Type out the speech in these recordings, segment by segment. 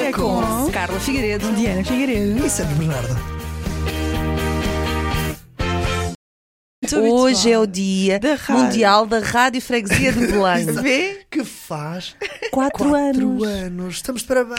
É com Carla Figueiredo, Diana Figueiredo e Sérgio Bernardo. Hoje é o dia mundial da Rádio Freguesia de Belém. Vê? Que faz 4 anos. Estamos de parabéns.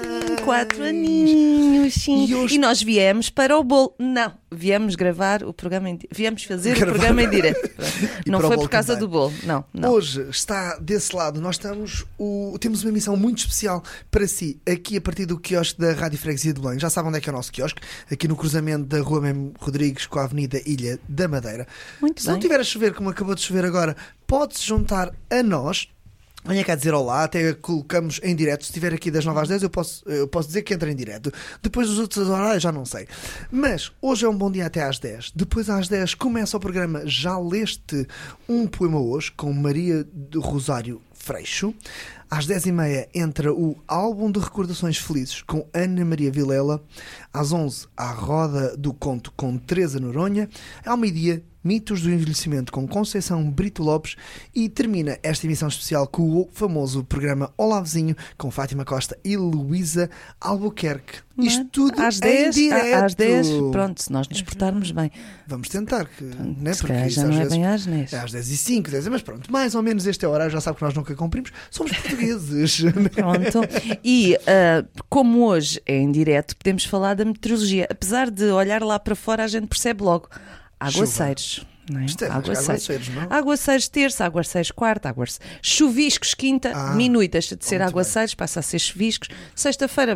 4 aninhos, sim. E hoje- E nós viemos para o bolo. Não, viemos gravar o programa em viemos fazer o programa em direto. Não para o foi bolo por causa também. do bolo. Não, não. Hoje está desse lado. Nós temos uma missão muito especial para si, aqui a partir do quiosque da Rádio Freguesia de Belém. Já sabem onde é que é o nosso quiosque? Aqui no cruzamento da Rua Mem Rodrigues com a Avenida Ilha da Madeira. Muito Se não bem. tiver a chover, como acabou de chover agora, pode-se juntar a nós. Venha cá dizer olá, até colocamos em direto. Se estiver aqui das 9 às 10, eu posso dizer que entra em direto. Depois dos outros horários já não sei. Mas hoje é um bom dia até às 10. Depois às 10 começa o programa Já Leste um Poema Hoje, com Maria do Rosário Freixo. Às 10h30 entra o Álbum de Recordações Felizes com Ana Maria Vilela. Às 11 a Roda do Conto com Teresa Noronha. Ao meio-dia, Mitos do Envelhecimento com Conceição Brito Lopes. E termina esta emissão especial com o famoso programa Olá Vizinho com Fátima Costa e Luísa Albuquerque. Isto tudo às em 10, direto. às 10, pronto, se nós nos portarmos bem. Vamos tentar, né? Se calhar já não é bem às 10. É às 10h05, 10, mas pronto, mais ou menos este é o horário, já sabe que nós nunca cumprimos, somos portugueses. Pronto. E como hoje é em direto, podemos falar da meteorologia. Apesar de olhar lá para fora, a gente percebe logo aguaceiros. Não é? Isto é, aguaceiros, não? Aguaceiros terça, aguaceiros quarta, chuviscos quinta, diminui, deixa de ser muito aguaceiros, passa a ser chuviscos. Sexta-feira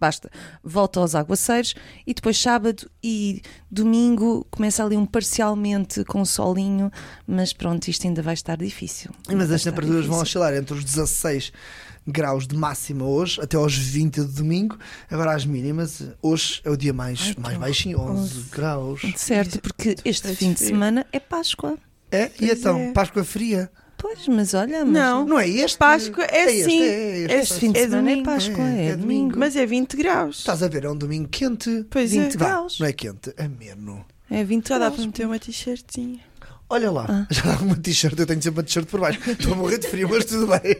volta aos aguaceiros e depois sábado e domingo começa ali um parcialmente com solinho, mas pronto, isto ainda vai estar difícil. Mas as temperaturas vão oscilar entre os 16 graus de máxima hoje, até aos 20 de domingo. Agora as mínimas, hoje é o dia mais baixinho, 11 graus. Certo, porque este fim de semana é Páscoa. É? E então, Páscoa fria? Pois, mas olha, Não é este? Páscoa é sim. este fim de é semana é domingo. Páscoa, é domingo. Mas é 20 graus. Estás a ver, é um domingo quente. Pois 20 é. graus. Não é quente, é ameno. É 20 Já dá graus. para meter uma t-shirtzinha. Olha lá, já dá uma t-shirt, eu tenho sempre uma t-shirt por baixo. Estou a morrer de frio, mas tudo bem.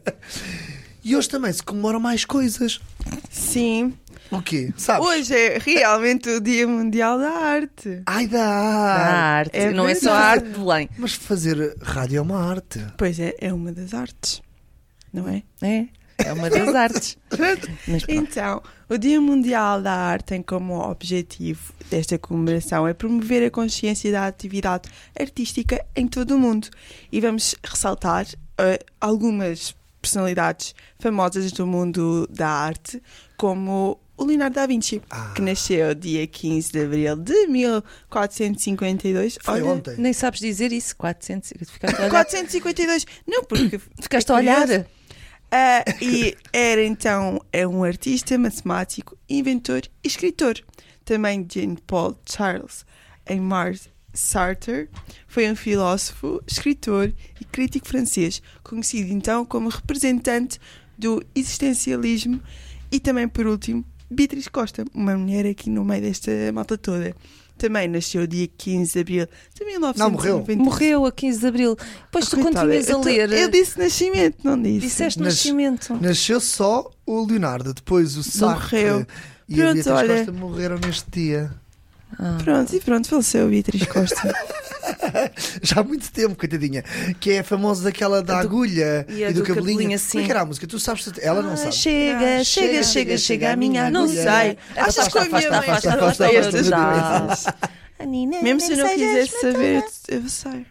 E hoje também se comemoram mais coisas. Sim. O quê? Sabes? Hoje é realmente o Dia Mundial da Arte. Ai, da A arte. arte, não é só a arte de Belém. Mas fazer rádio é uma arte. Pois é uma das artes, não é? É uma das artes. Mas pronto. Então, o Dia Mundial da Arte tem como objetivo desta comemoração é promover a consciência da atividade artística em todo o mundo. E vamos ressaltar algumas personalidades famosas do mundo da arte, como o Leonardo da Vinci, que nasceu dia 15 de abril de 1452. Foi ontem. Nem sabes dizer isso, 400. Ficaste a olhar. 452. Não, porque Ficaste a olhar. E era então um artista, matemático, inventor e escritor. Também Jean-Paul Charles Aimard Sartre foi um filósofo, escritor e crítico francês, conhecido então como representante do existencialismo. E também, por último, Beatriz Costa, uma mulher aqui no meio desta malta toda. Também nasceu dia 15 de abril de 1990. Morreu a 15 de abril. Pois tu Coitada, continuas a ler. Eu disse nascimento, não disse. Disseste Nas- nascimento. Nasceu só o Leonardo, depois o Sartre Morreu. e a Pronto, Beatriz olha. Costa morreram neste dia. Pronto, faleceu a Beatriz Costa. Já há muito tempo, coitadinha. Que é a famosa daquela da agulha e a do do cabelinho. cabelinho assim. Como é que era a música? Tu sabes, ela não sabe. Chega a minha Não agulha. sei. Achas que a minha mãe afasta estas já. coisas? Mesmo se eu não quisesse saber, eu sei.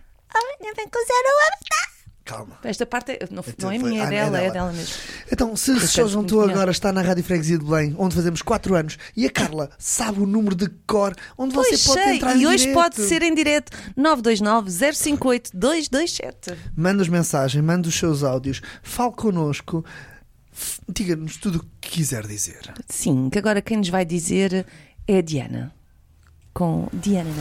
Calma. Esta parte não é Foi- minha, não é é dela, é dela. dela mesmo. Então, se só juntou agora, está na Rádio Freguesia de Belém, onde fazemos 4 anos, e a Carla sabe o número de cor, onde você Pois pode sei, entrar e em hoje direto. pode ser em direto 929-058-227. Manda-nos mensagem, manda os seus áudios, fale connosco, diga-nos tudo o que quiser dizer. Sim, que agora quem nos vai dizer é a Diana. Com Diana.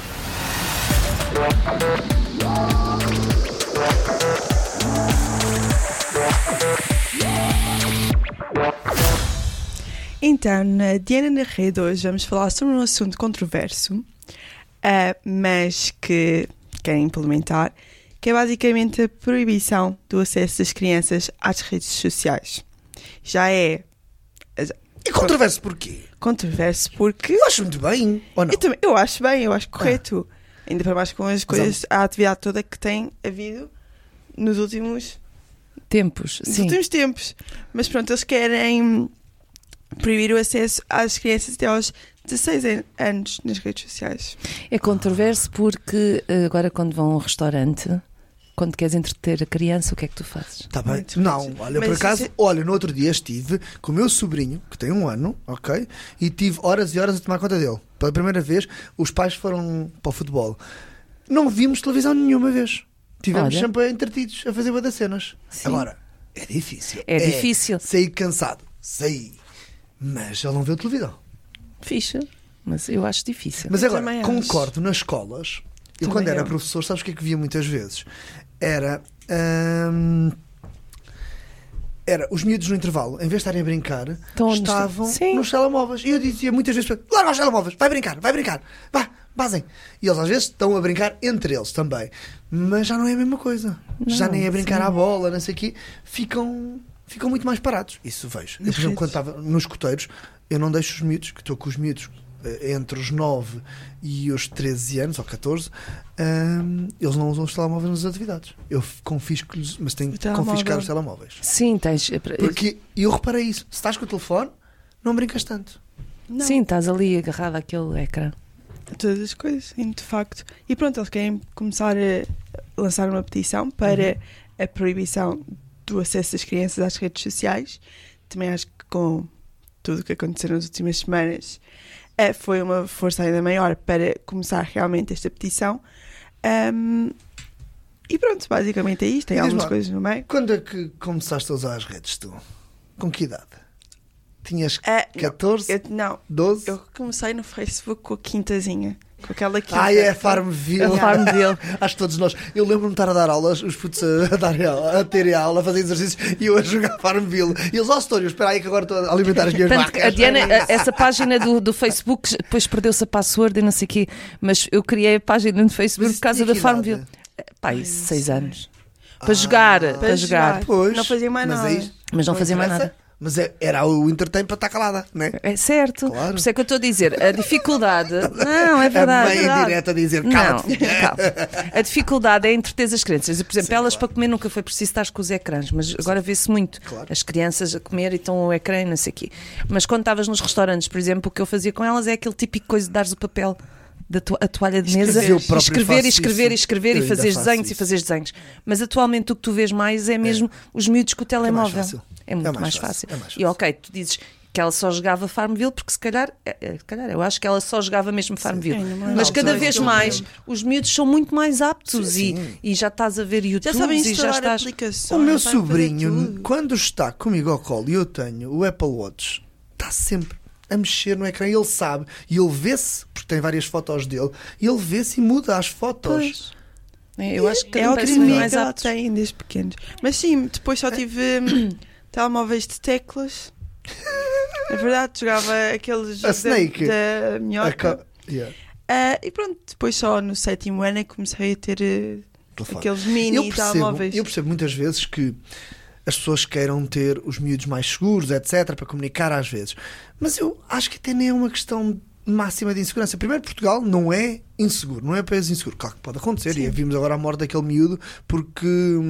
Então, na Diana na Rede hoje vamos falar sobre um assunto controverso, mas que querem implementar, que é basicamente a proibição do acesso das crianças às redes sociais. Já é E controverso porquê? Controverso porque Eu acho muito bem, ou não? eu acho bem, eu acho correto. Ainda para mais com as coisas, a atividade toda que tem havido nos últimos Tempos, sim. tempos. Mas pronto, eles querem proibir o acesso às crianças até aos 16 anos nas redes sociais. É controverso porque agora quando vão a um restaurante, quando queres entreter a criança, o que é que tu fazes? Está bem. Muito Não, bem. olha, Mas por acaso, isso olha, no outro dia estive com o meu sobrinho, que tem 1 ano, ok? E tive horas e horas a tomar conta dele. Pela primeira vez, os pais foram para o futebol. Não vimos televisão nenhuma vez. Tivemos Olha. sempre entretidos a fazer bué das cenas. Sim. Agora, é difícil. É difícil. Saí cansado. Saí. Mas ele não viu televisão. Ficha, mas eu acho difícil. Mas Eu agora, também acho. concordo, nas escolas, eu Também quando era eu. professor, sabes o que é que via muitas vezes? Era os miúdos no intervalo, em vez de estarem a brincar, Estão estavam Sim. nos telemóveis. E eu dizia muitas vezes: larga os telemóveis, vai brincar, vá, basem. E eles às vezes estão a brincar entre eles também. Mas já não é a mesma coisa. Já Não, nem é brincar sim. à bola, não sei o quê. Ficam muito mais parados. Isso vejo. Eu, por exemplo, quando estava nos escoteiros, eu não deixo os miúdos, que estou com os miúdos entre os 9 e os 13 anos, ou 14, eles não usam os telemóveis nas atividades. Eu confisco-lhes, mas tenho O que telemóvel. confiscar os telemóveis. Sim, tens. Porque eu reparei isso. Se estás com o telefone, não brincas tanto. Não. Sim, estás ali agarrado àquele ecrã. Todas as coisas, sim, de facto. E pronto, eles querem começar a lançar uma petição para a proibição do acesso das crianças às redes sociais. Também acho que com tudo o que aconteceu nas últimas semanas foi uma força ainda maior para começar realmente esta petição. E pronto, basicamente é isto. Tem E diz-me algumas lá, coisas no meio. Quando é que começaste a usar as redes, tu? Com que idade? Tinhas Não, 14, não, 12? eu comecei no Facebook com a quintazinha. Com aquela quinta. Ah, é Farmville. A Farmville. Acho que todos nós. Eu lembro-me de estar a dar aulas, os putos a terem aula, a fazer exercícios e eu a jogar Farmville. E eles, Stório, espera aí que agora estou a alimentar as minhas Tanto que vacas. a Diana, essa página do Facebook, depois perdeu-se a password e não sei o quê, mas eu criei a página no Facebook Mas por causa tinha da que Farmville. idade? Pai, Ai, 6 não sei. anos. Para jogar, para jogar. Pois, Não fazia mais mas nada. aí Mas não fazia mais interessa. nada. Mas era o entertain para estar calada, não é? É certo. Claro. Por isso é que eu estou a dizer. A dificuldade. Não, é A verdade. mãe é verdade. direta a dizer: Não, cala-te. calma. A dificuldade é entreter as crianças. Por exemplo, Sim, elas claro. para comer nunca foi preciso estar com os ecrãs, mas agora vê-se muito Claro. as crianças a comer e estão o ecrã e não sei o quê. Mas quando estavas nos restaurantes, por exemplo, o que eu fazia com elas é aquele típico coisa de dares o papel da a toalha de mesa Escrever. Eu e próprio escrever e faço escrever e isso. escrever Eu e ainda fazer faço desenhos isso. e fazer desenhos. Mas atualmente o que tu vês mais é mesmo os miúdos com o telemóvel. fácil. É muito É mais mais fácil. fácil. É mais E fácil. ok, tu dizes que ela só jogava Farmville porque se calhar, eu acho que ela só jogava mesmo Farmville. Ainda mais. Mas Não, cada só vez isso eu mais lembro. os miúdos são muito mais aptos Sim. e já estás a ver Já YouTube sabem e já instalar estás. aplicações. O meu sabem fazer sobrinho, tudo. quando está comigo ao colo e eu tenho o Apple Watch, está sempre a mexer no ecrã. Ele sabe e ele vê-se, porque tem várias fotos dele, e ele vê-se e muda as fotos. Pois. Eu acho que É cada o vez que são mais mais ela aptos. tem desde pequenos. Mas sim, depois só tive telemóveis de teclas. É verdade, jogava aqueles A Snake. da minhoca. Yeah. E pronto, depois só no 7º ano é que comecei a ter Telefone. aqueles mini telemóveis. Eu percebo muitas vezes que as pessoas queiram ter os miúdos mais seguros, etc., para comunicar às vezes. Mas eu acho que até nem é uma questão máxima de insegurança. Primeiro, Portugal não é inseguro, não é país inseguro. Claro que pode acontecer, Sim. e vimos agora a morte daquele miúdo porque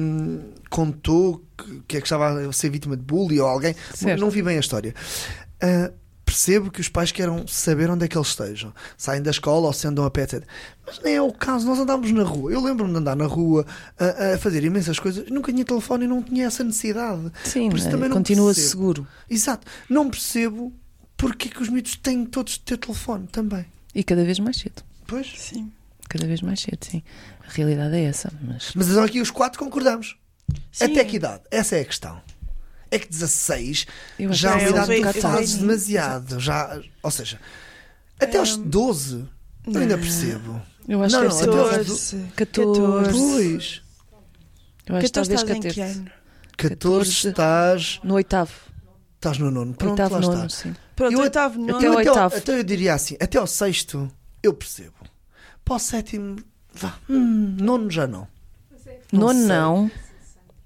contou que é que estava a ser vítima de bullying ou alguém. Certo. Não vi bem a história. Percebo que os pais queiram saber onde é que eles estejam, saem da escola ou se andam a pé, etc. Mas nem é o caso. Nós andávamos na rua. Eu lembro-me de andar na rua a fazer imensas coisas. Nunca tinha telefone e não tinha essa necessidade. Sim, Por isso também não continua percebo. seguro. Exato. Não percebo porque é que os miúdos têm todos de ter telefone também. E cada vez mais cedo. Pois. Sim. Cada vez mais cedo, sim. A realidade é essa. Mas Mas então aqui os 4 concordamos. Sim. Até que idade? Essa é a questão. É que 16 eu acho já é que uma idade bem- que é tu fazes bem- demasiado. Já, ou seja, até aos 12 eu ainda percebo. eu acho Não, que não, deve ser até 14. Pois. Eu acho que 14 talvez estás em que 14. ano? 14 estás No oitavo. no nono. Pronto, Oitavo, lá nono, está. sim. Pronto, Eu oitavo, nono. até o oitavo. Até eu diria assim, até ao 6º eu percebo. Para o 7º, vá. Nono já não. Nono sei. não.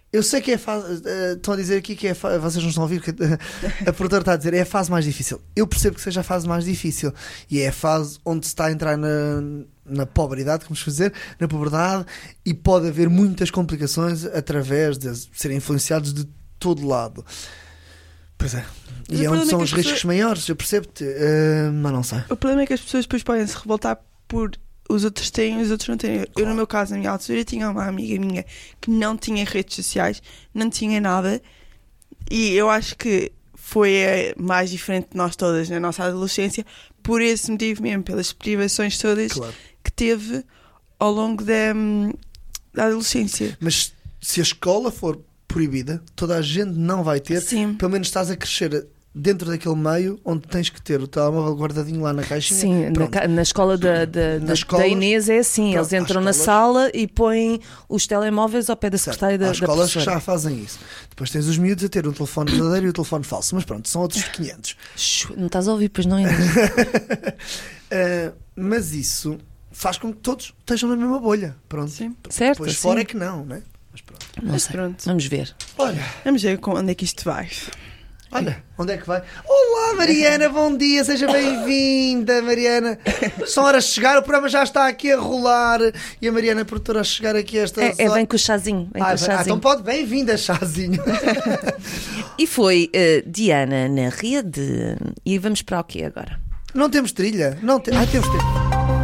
Eu sei que é a fase. Estão a dizer aqui que é vocês não estão a ouvir, que a produtora está a dizer é a fase mais difícil. Eu percebo que seja a fase mais difícil e é a fase onde se está a entrar na pobridade, como se dizer, na puberdade, e pode haver muitas complicações através de serem influenciados de todo lado. Pois é. Mas E o é onde problema são é que os as riscos pessoas- maiores, eu percebo-te, mas não sei. O problema é que as pessoas depois podem se revoltar por os outros têm e os outros não têm. Eu, Claro. no meu caso, na minha altura, tinha uma amiga minha que não tinha redes sociais, não tinha nada, e eu acho que foi a mais diferente de nós todas na nossa adolescência, por esse motivo mesmo, pelas privações todas Claro. que teve ao longo da adolescência. Mas se a escola for proibida, toda a gente não vai ter. Sim. Pelo menos estás a crescer dentro daquele meio onde tens que ter o telemóvel guardadinho lá na caixinha. Sim, na, Pronto. na escola da escolas- Inês é assim, Pronto, eles entram há na escolas- sala e põem os telemóveis ao pé da Certo. secretária Há da escolas que professora. já fazem isso. Depois tens os miúdos a ter o telefone verdadeiro e o telefone falso. Mas pronto, são outros 500. Não estás a ouvir, pois não Inês? Mas isso faz com que todos estejam na mesma bolha. Pronto. Sim. Certo, Depois sim. fora é que não, né? Mas pronto. Não Mas sei. pronto. Vamos ver. Olha, Vamos ver onde é que isto vai. onde é que vai? Olá, Mariana, bom dia, seja bem-vinda, Mariana. São horas de chegar, o programa já está aqui a rolar e a Mariana, a produtora, a chegar aqui a esta Vem com o chazinho. Vem com o chazinho. então pode, bem-vinda, chazinho. E foi Diana na rede. E vamos para o quê agora? Não temos trilha, não temos trilha.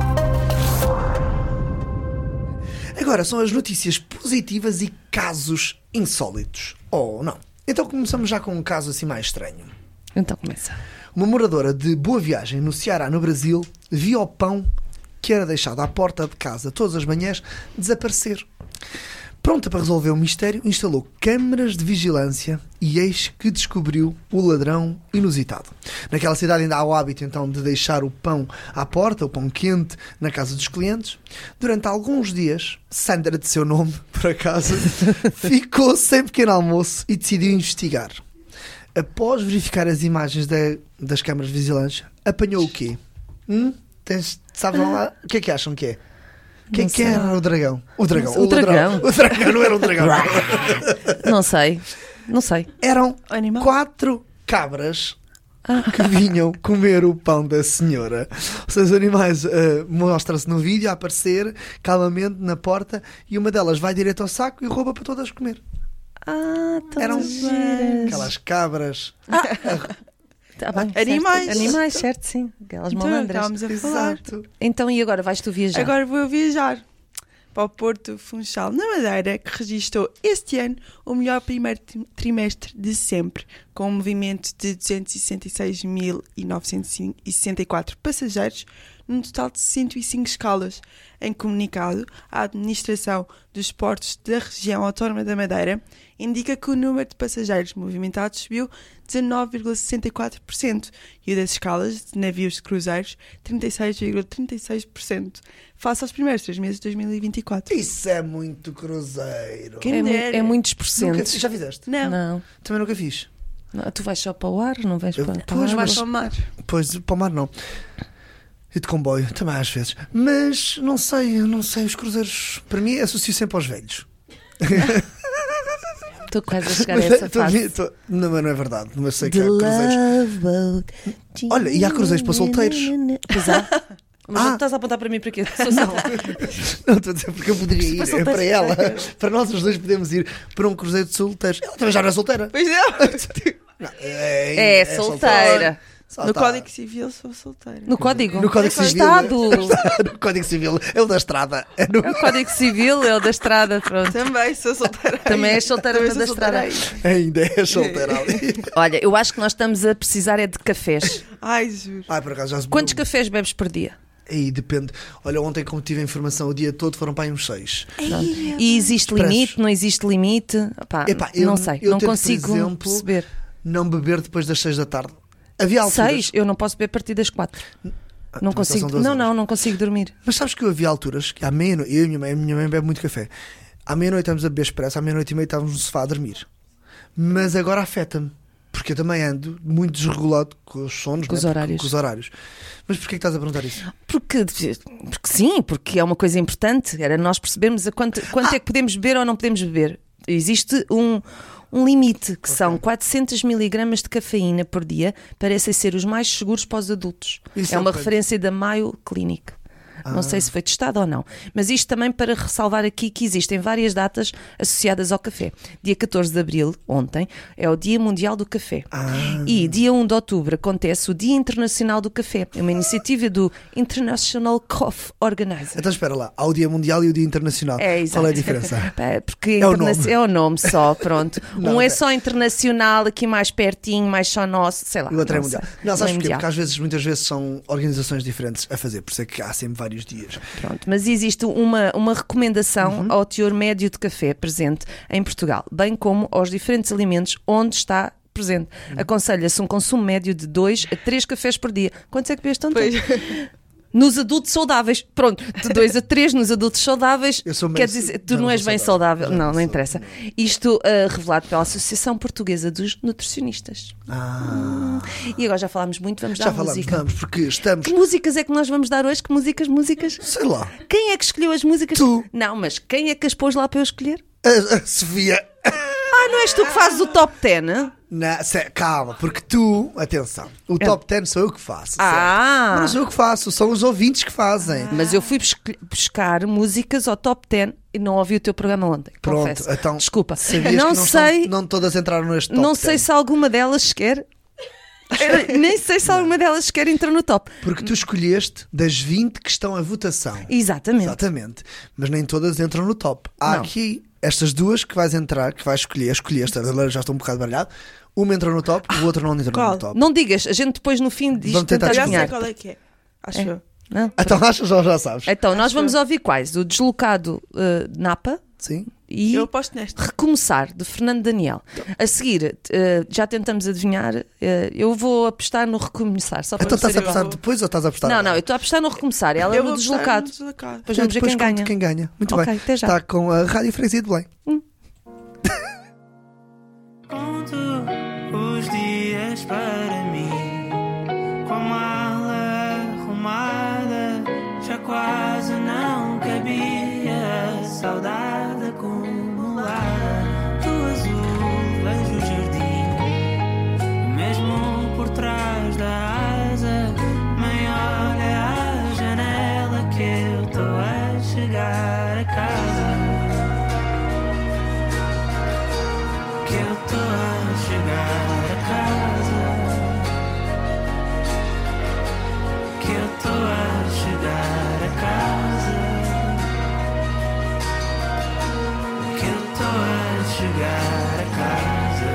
Agora são as notícias positivas e casos insólitos. Ou não? Então começamos já com um caso assim mais estranho. Então começa. Uma moradora de Boa Viagem, no Ceará, no Brasil, viu o pão que era deixado à porta de casa todas as manhãs desaparecer. Pronta para resolver o mistério, instalou câmaras de vigilância e eis que descobriu o ladrão inusitado. Naquela cidade ainda há o hábito então de deixar o pão à porta, o pão quente, na casa dos clientes. Durante alguns dias, Sandra, de seu nome, por acaso, ficou sem pequeno almoço e decidiu investigar. Após verificar as imagens das câmaras de vigilância, apanhou o quê? Sabes lá? O que é que acham que é? O que é que era o dragão? O dragão. O dragão. O dragão não era um dragão. Não sei. Não sei. Eram Animal. 4 cabras que vinham comer o pão da senhora. Ou seja, os animais mostra-se no vídeo a aparecer calmamente na porta e uma delas vai direto ao saco e rouba para todas comer. Tão Eram giras. aquelas cabras. Tá bem, Animais. certo. Animais, certo, sim. Aquelas Então, malandras. estávamos a falar. Exato. Então, e agora vais tu viajar? Agora vou viajar para o Porto Funchal, na Madeira, que registrou este ano o melhor primeiro trimestre de sempre, com um movimento de 266.964 passageiros, num total de 105 escalas. Em comunicado, a Administração dos Portos da Região Autónoma da Madeira indica que o número de passageiros movimentados subiu 19,64% e o das escalas de navios de cruzeiros 36,36%, face aos primeiros 3 meses de 2024. Isso é muito cruzeiro. Quem É, dera. é muitos Nunca, porcentos. já fizeste? Não, Não. Também nunca fiz. Não, tu vais só para o ar, não vais Eu- para Pois, a vais água. ao mar. Pois, para o mar não. E de comboio, também às vezes. Mas não sei, os cruzeiros, para mim, associo sempre aos velhos. Estou quase a chegar a essa fase. Não, mas não é verdade, mas sei que The há cruzeiros. Love Boat. Olha, e há cruzeiros para solteiros. Pois há. Mas Ah. tu estás a apontar para mim para quê? Sou só. Não, estou a dizer porque eu poderia ir, Para é para solteiros. ela. Para nós os dois podemos ir para um cruzeiro de solteiros. Ela também já não é solteira. Pois não. Não, É solteira. Só No está. Código Civil sou solteira. No código? No Código Civil. Estado. No Código Civil. É o da estrada. É no... É o Código Civil, é o da estrada, pronto. Também sou solteira. Também és solteira Também da sou solteira estrada. ainda. Ainda é solteira ali. Olha, eu acho que nós estamos a precisar é de cafés. Ai, juro. Ai, por acaso já se Quantos cafés bebes por dia? Aí depende. Olha, ontem, como tive a informação o dia todo, foram para aí uns 6. E existe Expressos. limite? Não existe limite? Epá, Epá, eu- não sei, eu não tento, por consigo exemplo, perceber. Não beber depois das 6 da tarde. Havia alturas. 6, eu não posso beber a partir das 4. Não também consigo. são 2 Não, horas. não, não consigo dormir. Mas sabes que eu havia alturas que à meia-noite, eu e a minha mãe bebe muito café. À meia-noite estamos a beber expresso, à meia-noite e meia estávamos no sofá a dormir. Mas agora afeta-me. Porque eu também ando muito desregulado com os sonos, Com os né? horários. Com os horários. Mas porquê que estás a perguntar isso? Porque sim, porque é uma coisa importante. Era nós percebermos a quanto é que podemos beber ou não podemos beber. existe um limite, que são 400 miligramas de cafeína por dia, parecem ser os mais seguros para os adultos. Isso é uma quanto? referência da Mayo Clinic. Não sei se foi testado ou não. Mas isto também para ressalvar aqui que existem várias datas associadas ao café. Dia 14 de Abril, ontem, é o Dia Mundial do Café. E dia 1 de Outubro acontece o Dia Internacional do Café. É uma iniciativa do International Coffee Organizer. Então espera lá, há o Dia Mundial e o Dia Internacional. É, exato. Qual é a diferença? Porque É o nome. é o nome só, pronto. Não, um é é. só internacional, aqui mais pertinho, mais só nosso, sei lá. E o outro é não mundial. sei. Não, sabes é porquê? mundial. Porque às vezes, muitas vezes são organizações diferentes a fazer, por isso é que há sempre vários dias. Pronto, mas existe uma recomendação Uhum. ao teor médio de café presente em Portugal, bem como aos diferentes alimentos onde está presente. Uhum. Aconselha-se um consumo médio de 2 a 3 cafés por dia. Quantos é que bebes tanto? Pois. Nos adultos saudáveis. Pronto, de 2 a 3 nos adultos saudáveis. Eu sou Quer meio- dizer, tu não, não não és sou bem saudável. saudável. Não, Não sou. interessa. Isto revelado pela Associação Portuguesa dos Nutricionistas. E agora já falámos muito, vamos Já dar falámos, música. vamos, porque estamos. Que músicas é que nós vamos dar hoje? Que músicas? Sei lá. Quem é que escolheu as músicas? Tu. Não, mas quem é que as pôs lá para eu escolher? A Sofia. Ah, não és tu que fazes o top 10? Né? Calma, porque tu, atenção, o top 10 sou eu que faço. Ah. certo? Não sou eu que faço, são os ouvintes que fazem. Mas eu fui buscar músicas ao top 10 e não ouvi o teu programa ontem. Pronto, Confesso. então. Desculpa. Sabias Não que sei, não todas entraram neste top não 10. sei se alguma delas sequer. Nem sei se alguma delas sequer entrou no top. Porque tu escolheste das 20 que estão a votação. Exatamente. Exatamente. Mas nem todas entram no top. Há Não. aqui estas duas que vais entrar, que vais escolheste, já estou um bocado baralhado. Uma entrou no top, o outro não entrou Qual? no top. Não digas, a gente depois no fim diz Vamos tentar tentar Já adivinhar. sei adivinhar. qual é que é. Acho eu. Não? Então achas ou já sabes? Então, nós Acho vamos eu. ouvir quais? O Deslocado Napa Sim. e Eu aposto nesta. Recomeçar, de Fernando Daniel. A seguir, já tentamos adivinhar, eu vou apostar no Recomeçar. Só para Então não ser estás a igual. apostar depois ou estás a apostar? Não, agora? eu estou a apostar no Recomeçar. Ela é Eu no vou apostar Deslocado. no Deslocado. Depois vamos ver Depois quem conto ganha. quem ganha. Muito Ok, bem. até já. Está com a Rádio Freguesia de Belém. Conto os dias para mim, com a mala arrumada, já quase não cabia, saudade acumulada. Do azul vejo o jardim, mesmo por trás da asa. Mãe, olha a janela que eu estou a chegar a casa. Que eu tô a chegar a casa. Que eu tô a chegar a casa. Que eu tô a chegar a casa.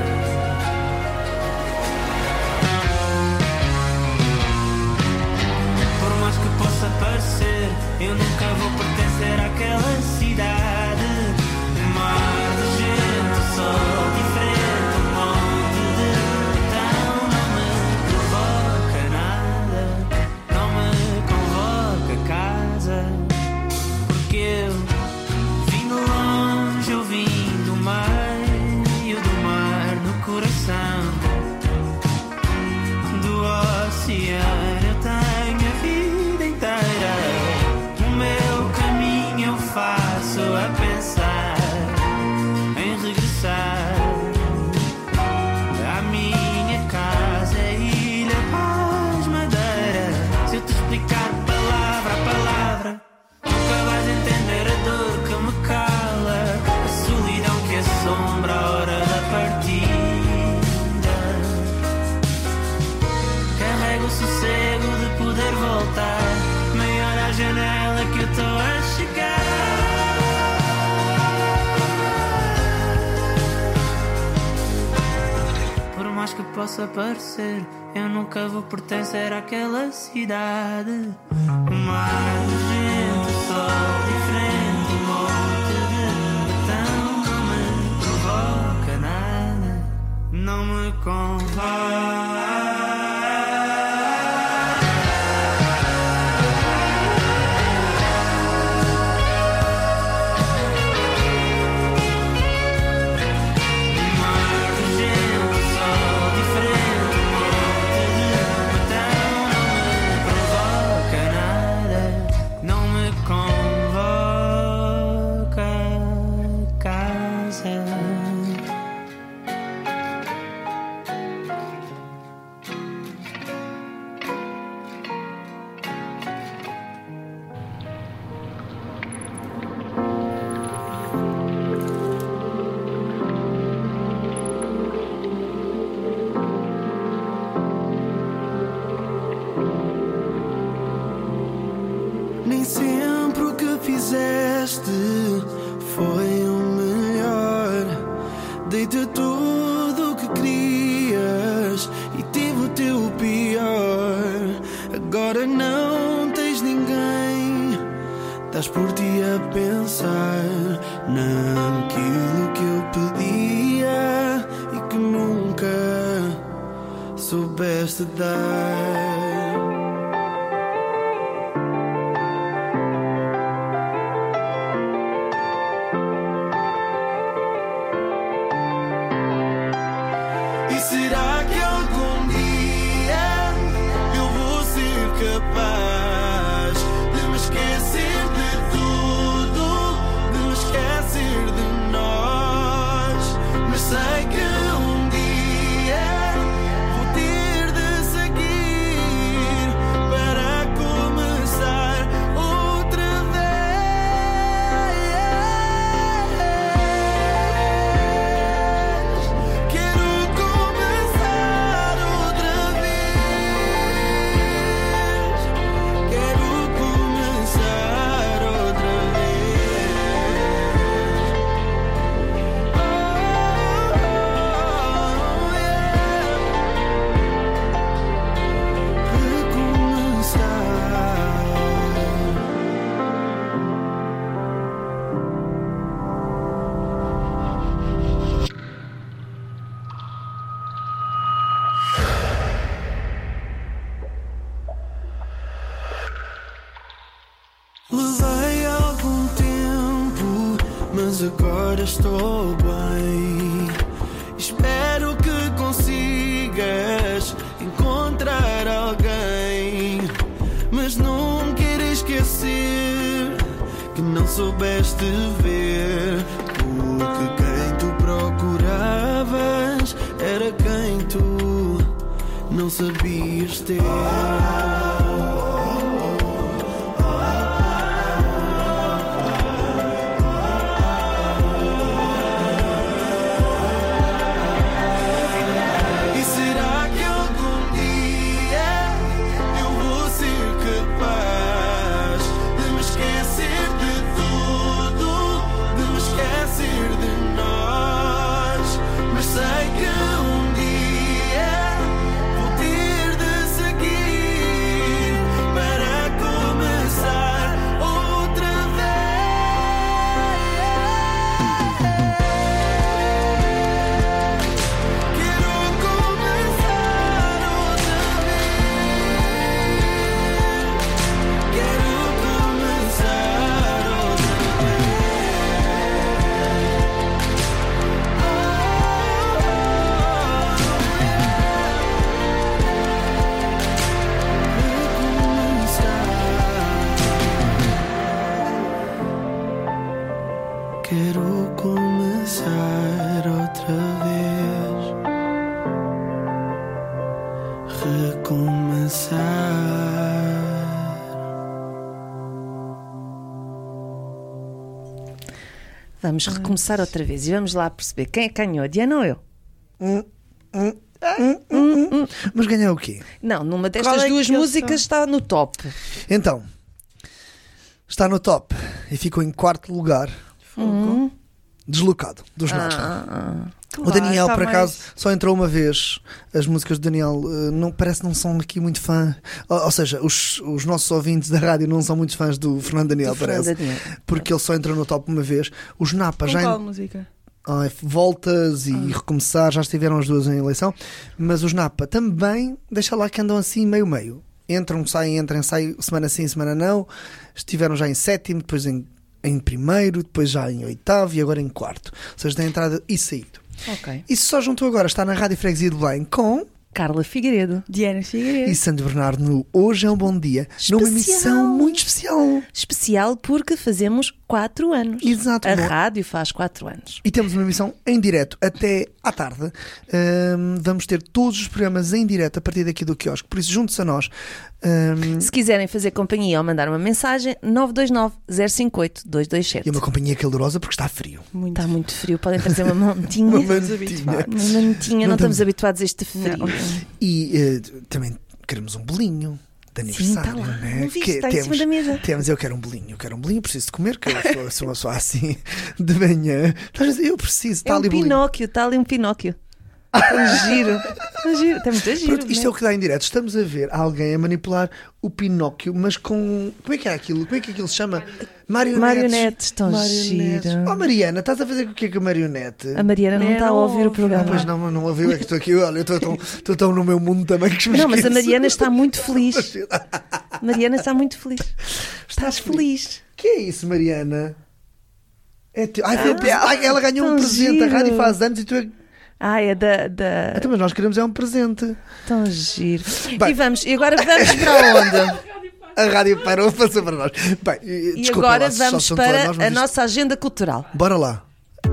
Por mais que possa parecer, eu nunca vou pertencer àquela cidade. Um mar de gente, sol diferente, um monte de botão. Não me provoca nada, não me convoca casa. Porque eu vim de longe, eu vim do meio do mar no coração do oceano. Eu tenho a vida inteira, o meu caminho eu faço a pensar em regressar à minha casa, Ilha Paz Madeira. Se eu te explicar palavra a palavra, nunca vais entender a dor que me cala, a solidão que assombra a hora da partida. Carrego o sossego de poder voltar. Meia hora à janela que eu estou a chegar. Por mais que possa parecer, eu nunca vou pertencer àquela cidade. Um mar de gente, sol diferente, um monte de botão. Não me provoca nada, não me convoca. Não me convoca. deste foi o melhor. Dei-te tudo o que querias e tive o teu pior. Agora não tens ninguém, estás por ti a pensar naquilo que eu pedia e que nunca soubeste dar. E será que algum dia eu vou ser capaz de me esquecer de tudo, de me esquecer de nós? Mas sei que um dia vou ter de seguir para começar outra vez. Quero começar outra vez. Quero começar outra Levei algum tempo, mas agora estou bem. Espero que consigas encontrar alguém, mas não quero esquecer que não soubeste ver, porque quem tu procuravas era quem tu não sabias ter. E será que algum dia eu vou ser capaz de me esquecer de tudo, de me esquecer de nós? Mas sei que um dia vou ter de seguir para começar outra vez. Quero começar outra vez. Quero começar outra vez. Quero começar outra vez. Recomeçar. Vamos recomeçar outra vez e vamos lá perceber quem é que ganhou, Diana ou eu? Mas ganhar o quê? Não, numa Qual destas é duas que eu músicas sou? está no top. Então, está no top e ficou em quarto lugar, deslocado dos Napa. O Daniel, tá por acaso, mais- só entrou uma vez. As músicas do Daniel parece que não são aqui muito fã. Ou seja, os nossos ouvintes da rádio não são muitos fãs do Fernando Daniel, Do Fernando parece. Daniel. Porque ele só entrou no top uma vez. Os Napa Com já. qual música? Voltas e recomeçar, já estiveram as duas em eleição. Mas os Napa também, deixa lá que andam assim meio-meio. Entram, saem, semana sim, semana não. Estiveram já em sétimo, depois em primeiro, depois já em oitavo e agora em quarto. Ou seja, tem entrada e saído. Ok. Isso só juntou agora, está na Rádio Freguesia de Belém com Carla Figueiredo. Diana Figueiredo. e Sandro Bernardo no Hoje é um Bom Dia, numa emissão muito especial. Especial porque fazemos 4 anos. Exato. A Bom, rádio faz 4 anos. e temos uma emissão em direto até à tarde. Vamos ter todos os programas em direto a partir daqui do quiosque, por isso junte-se a nós. Se quiserem fazer companhia ou mandar uma mensagem, 929-058-227. E é uma companhia calorosa porque está frio. Muito. Está muito frio, podem trazer uma mantinha. Uma Estamos mantinha. habituados. Uma mantinha, não estamos habituados a este frio. Não. E também queremos um bolinho. de aniversário, está lá. né? Não viste, está em cima da mesa. Eu quero um bolinho, preciso de comer, que eu sou uma pessoa assim de manhã. Eu preciso, está É um ali bolinho. Pinóquio, está ali um Pinóquio. Tão giro. Está muito giro. Pronto, isto é o que dá em direto. Estamos a ver alguém a manipular o Pinóquio, mas com. Como é que é aquilo? Como é que aquilo se chama? Marionetes, tão giro. Oh, Mariana, estás a fazer o que é com a marionete? A Mariana não está a ouvir o programa. Pois não ouviu, é que estou aqui, olha, eu estou tão no meu mundo também que me Não, mas a esqueço. Mariana está muito feliz. Mariana está muito feliz. Estás feliz. Que é isso, Mariana? É teu. Ela ganhou um tão presente. A giro. rádio faz anos e tu é. É da. Então, mas nós queremos é um presente. Tão giro. Bem. E agora vamos para onde? A rádio parou, passou para nós. Bem, E desculpa, agora lá, só vamos são para nós, mas a isto- nossa agenda cultural. Bora lá.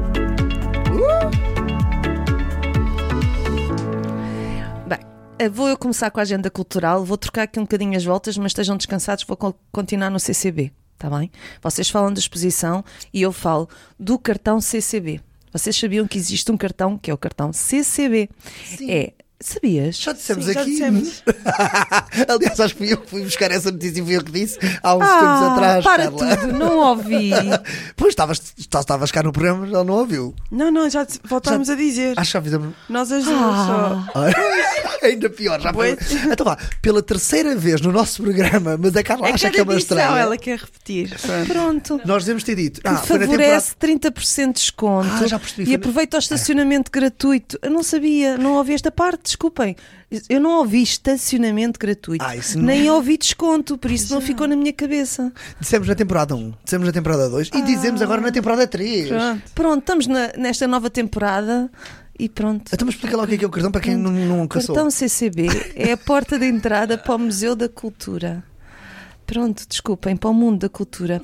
Bem, vou eu começar com a agenda cultural. Vou trocar aqui um bocadinho as voltas, mas estejam descansados, vou continuar no CCB. Está bem? Vocês falam da exposição e eu falo do cartão CCB. Vocês sabiam que existe um cartão que é o cartão CCB? Sim. Sabias? Já dissemos Sim, já aqui. dissemos. Aliás, acho que fui eu que fui buscar essa notícia e fui eu que disse há uns tempos atrás. Para Carla. tudo, não ouvi. Pois estavas cá no programa, ele não ouviu. Não, já voltámos a dizer. Acho que já fizemos. Nós as duas só. Ainda pior, já foi. Pois. Então vá, pela terceira vez no nosso programa, mas a Carla É acha cada que é uma edição, estranha. ela quer repetir. Pronto. Pronto. Nós devemos ter dito. Foi na Favorece 30% de desconto já percebi, e foi- aproveita o estacionamento gratuito. Eu não sabia, não ouvi esta parte, desculpem. Eu não ouvi estacionamento gratuito, Isso não- nem ouvi desconto, por isso não ficou na minha cabeça. Dissemos na temporada 1, dissemos na temporada 2 e dizemos agora na temporada 3. Pronto. Pronto, estamos nesta nova temporada e pronto. Então, mas explica lá o que é o cartão para quem nunca soube. Cartão CCB é a porta de entrada para o Museu da Cultura. Pronto, desculpem, para o mundo da cultura.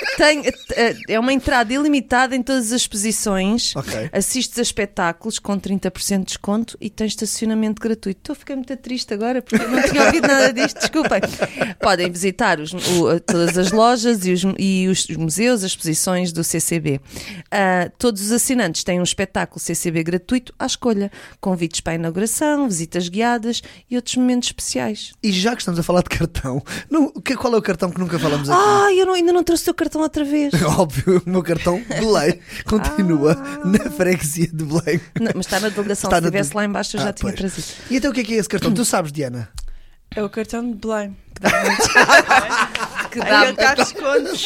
É uma entrada ilimitada em todas as exposições. Ok. Assistes a espetáculos com 30% de desconto e tens estacionamento gratuito. Estou a ficar muito triste agora porque eu não tinha ouvido nada disto, desculpem. Podem visitar todas as lojas e os museus, as exposições do CCB. Todos os assinantes têm um espetáculo CCB gratuito à escolha. Convites para a inauguração, visitas guiadas e outros momentos especiais. E já que estamos a falar de cartão, qual é o cartão que nunca falamos aqui? Eu ainda não trouxe o teu cartão outra vez. Óbvio, o meu cartão Belém continua na freguesia de Belém. Não, mas está na delegação. Está Se na estivesse lá em baixo eu já tinha pois. trazido. E então o que é esse cartão? Tu sabes, Diana? É o cartão de Belém. Que dá muito. Que Aí ele dá descontos.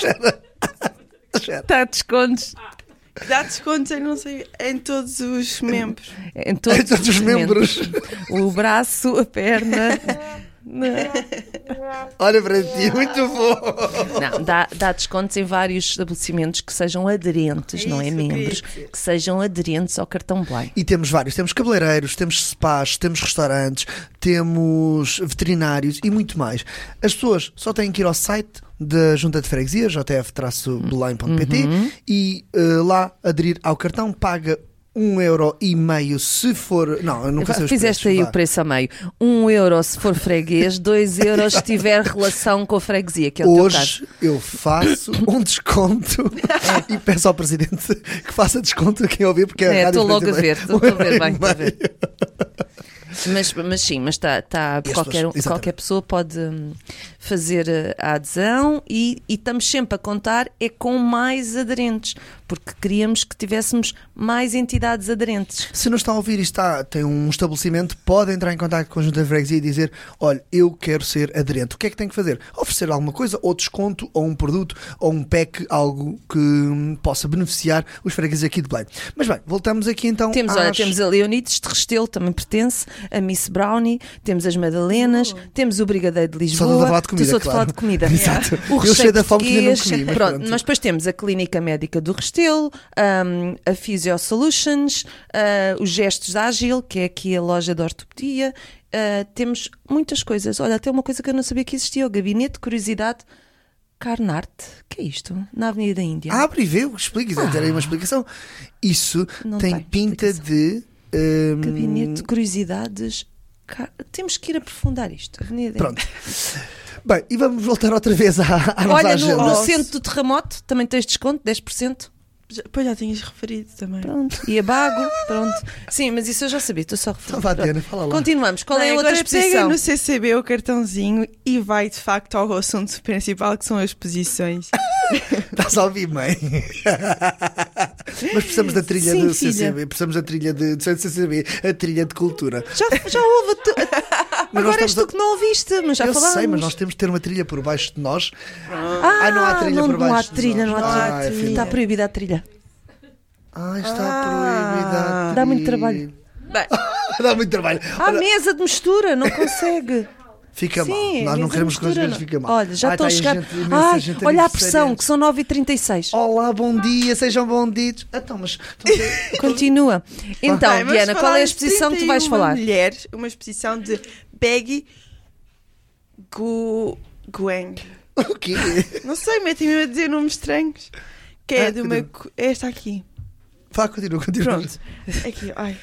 dá descontos Que dá descontos em, não sei, em todos os membros. em todos, Em todos os membros. O braço, a perna. Olha para ti, muito bom. Não, dá descontos em vários estabelecimentos que sejam aderentes, É não é isso que eu queria membros, dizer. que sejam aderentes ao cartão Belém. E temos vários, temos cabeleireiros, temos spas, temos restaurantes, temos veterinários e muito mais. As pessoas só têm que ir ao site da Junta de Freguesia, jf-belém.pt e lá aderir ao cartão, paga 1,5€ se for... Não, eu nunca sei os Fizeste preços, aí vá. o preço a meio. 1€ se for freguês, 2€ se tiver relação com a freguesia, que é o teu caso. Hoje eu faço um desconto e peço ao Presidente que faça desconto a quem ouvir, porque a rádio Estou logo a Freguesia ver, estou a ver bem. Estou a ver. 1,5€. Mas sim, mas está E as pessoas, exatamente. qualquer pessoa pode fazer a adesão e estamos sempre a contar com mais aderentes, porque queríamos que tivéssemos mais entidades aderentes. Se não está a ouvir e tem um estabelecimento, pode entrar em contato com a Junta de Freguesia e dizer: olha, eu quero ser aderente. O que é que tem que fazer? Oferecer alguma coisa, ou desconto, ou um produto, ou um pack, algo que possa beneficiar os fregueses aqui de Belém. Mas bem, voltamos aqui então Temos a Leonides de Restelo, também pertence, a Miss Brownie, temos as Madalenas, temos o Brigadeiro de Lisboa. Só estou a falar de comida, Só estou a falar claro. de comida. Exato. O Eu recheio sei da fome que ainda não português. comi, mas Pronto, pronto. mas depois temos a Clínica Médica do Restelo, a Physio Solutions, os Gestos da Ágil, que é aqui a loja de ortopedia. Temos muitas coisas. Olha, até uma coisa que eu não sabia que existia, o Gabinete de Curiosidade Carnarte. Que é isto? Na Avenida da Índia. Abre e vê, explique, quiser ter aí uma explicação. Isso Não tem tem pinta explicação. de. Gabinete de Curiosidades. Temos que ir aprofundar isto. Avenida da Pronto. Bem, e vamos voltar outra vez à nossa Olha, agenda. no centro do terremoto também tens desconto, 10%. Pois já tinhas referido também. Pronto. E a Bago, pronto. Sim, mas isso eu já sabia, estou só a referir. Então vá, Pronto. Diana, fala lá. Continuamos. Qual é a outra agora pega exposição? no CCB o cartãozinho e vai de facto ao assunto principal, que são as exposições. Estás a ouvir, mãe? Mas precisamos da trilha Sim, do filha. CCB. Precisamos da trilha de CCB, a trilha de cultura. Já houve. Mas nós Agora és estamos tu que não ouviste, mas já Eu falámos. sei, mas nós temos de ter uma trilha por baixo de nós. Ah, não há trilha por não há baixo de trilha, nós. não há Ah, é trilha. Está proibida a trilha. Está proibida. Dá muito trabalho. Bem, Dá muito trabalho. Há mesa de mistura, não consegue. Fica mal. Sim, Nós não mesa queremos de que as mistura, vezes fica mal. Olha, já estão a está aí chegar. imensa Ai, gente olha a aniversariante. pressão, que são 9h36. Olá, bom dia, sejam bom-ditos. Então, mas. Continua. Então, bem, vamos Diana, qual falar é a de exposição que tu vais 31 falar? mulheres, uma exposição de Peggy Guen. O quê? Não sei, metem-me a dizer nomes estranhos. Que é de uma. continua. É esta aqui. Vá, continua. Pronto. Aqui, ai.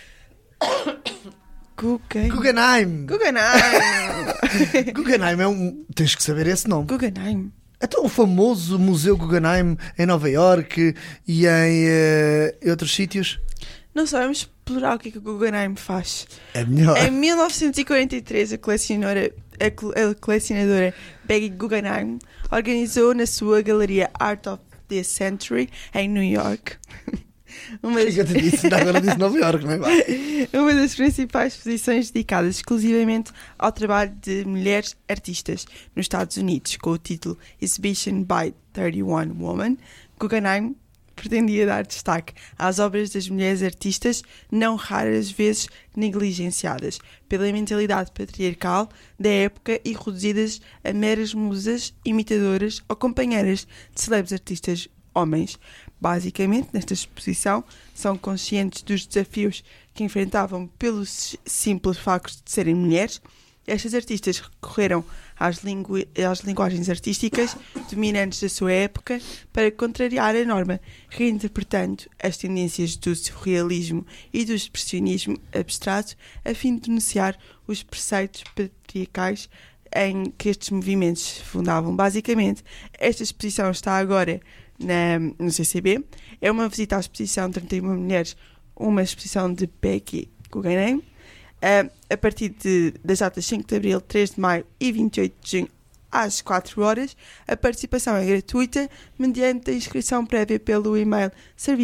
Guggenheim. Guggenheim. Guggenheim é um. Tens que saber esse nome. Guggenheim. Então, o famoso Museu Guggenheim em Nova Iorque e em outros sítios. Não sei, vamos explorar o que o Guggenheim faz. É melhor. Em 1943, a colecionadora Peggy Guggenheim organizou na sua galeria Art of the Century, em New York, uma O que é que eu te disse? Ainda agora disse Nova Iorque, não é? Vá. uma das principais exposições dedicadas exclusivamente ao trabalho de mulheres artistas nos Estados Unidos, com o título Exhibition by 31 Women. Guggenheim pretendia dar destaque às obras das mulheres artistas, não raras vezes negligenciadas pela mentalidade patriarcal da época e reduzidas a meras musas, imitadoras ou companheiras de celebres artistas homens. Basicamente, nesta exposição, são conscientes dos desafios que enfrentavam pelo simples facto de serem mulheres. Estas artistas recorreram às linguagens artísticas dominantes da sua época para contrariar a norma, reinterpretando as tendências do surrealismo e do expressionismo abstrato a fim de denunciar os preceitos patriarcais em que estes movimentos se fundavam. Basicamente, esta exposição está agora no CCB. É uma visita à exposição de 31 mulheres, uma exposição de Peggy Guggenheim, a partir das datas 5 de Abril, 3 de Maio e 28 de Junho, às 4 horas. A participação é gratuita, mediante a inscrição prévia pelo e-mail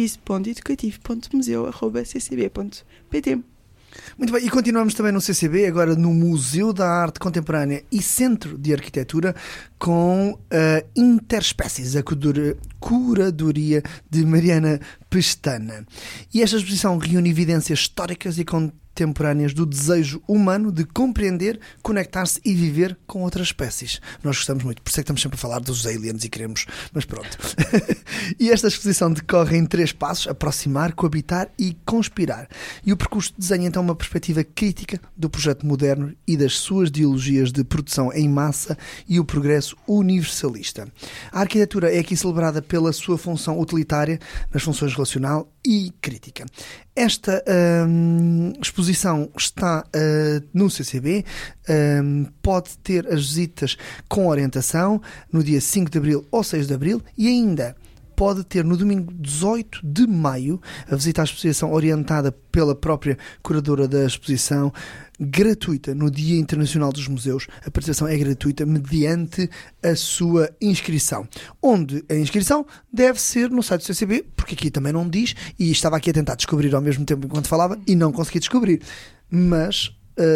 serviço.educativo.museu@ccb.pt. Muito bem, e continuamos também no CCB, agora no Museu da Arte Contemporânea e Centro de Arquitetura, com Interespécies, a curadoria de Mariana Pestana. E esta exposição reúne evidências históricas e contemporâneas do desejo humano de compreender, conectar-se e viver com outras espécies. Nós gostamos muito, por isso é que estamos sempre a falar dos aliens e queremos, mas pronto. E esta exposição decorre em 3 passos: aproximar, coabitar e conspirar. E o percurso desenha então uma perspectiva crítica do projeto moderno e das suas ideologias de produção em massa e o progresso universalista. A arquitetura é aqui celebrada pela sua função utilitária nas funções relacional e crítica. Esta exposição está no CCB, pode ter as visitas com orientação no dia 5 de Abril ou 6 de Abril e ainda pode ter no domingo 18 de Maio a visita à exposição orientada pela própria curadora da exposição, gratuita no Dia Internacional dos Museus. A participação é gratuita mediante a sua inscrição, onde a inscrição deve ser no site do CCB, porque aqui também não diz, e estava aqui a tentar descobrir ao mesmo tempo enquanto falava e não consegui descobrir, mas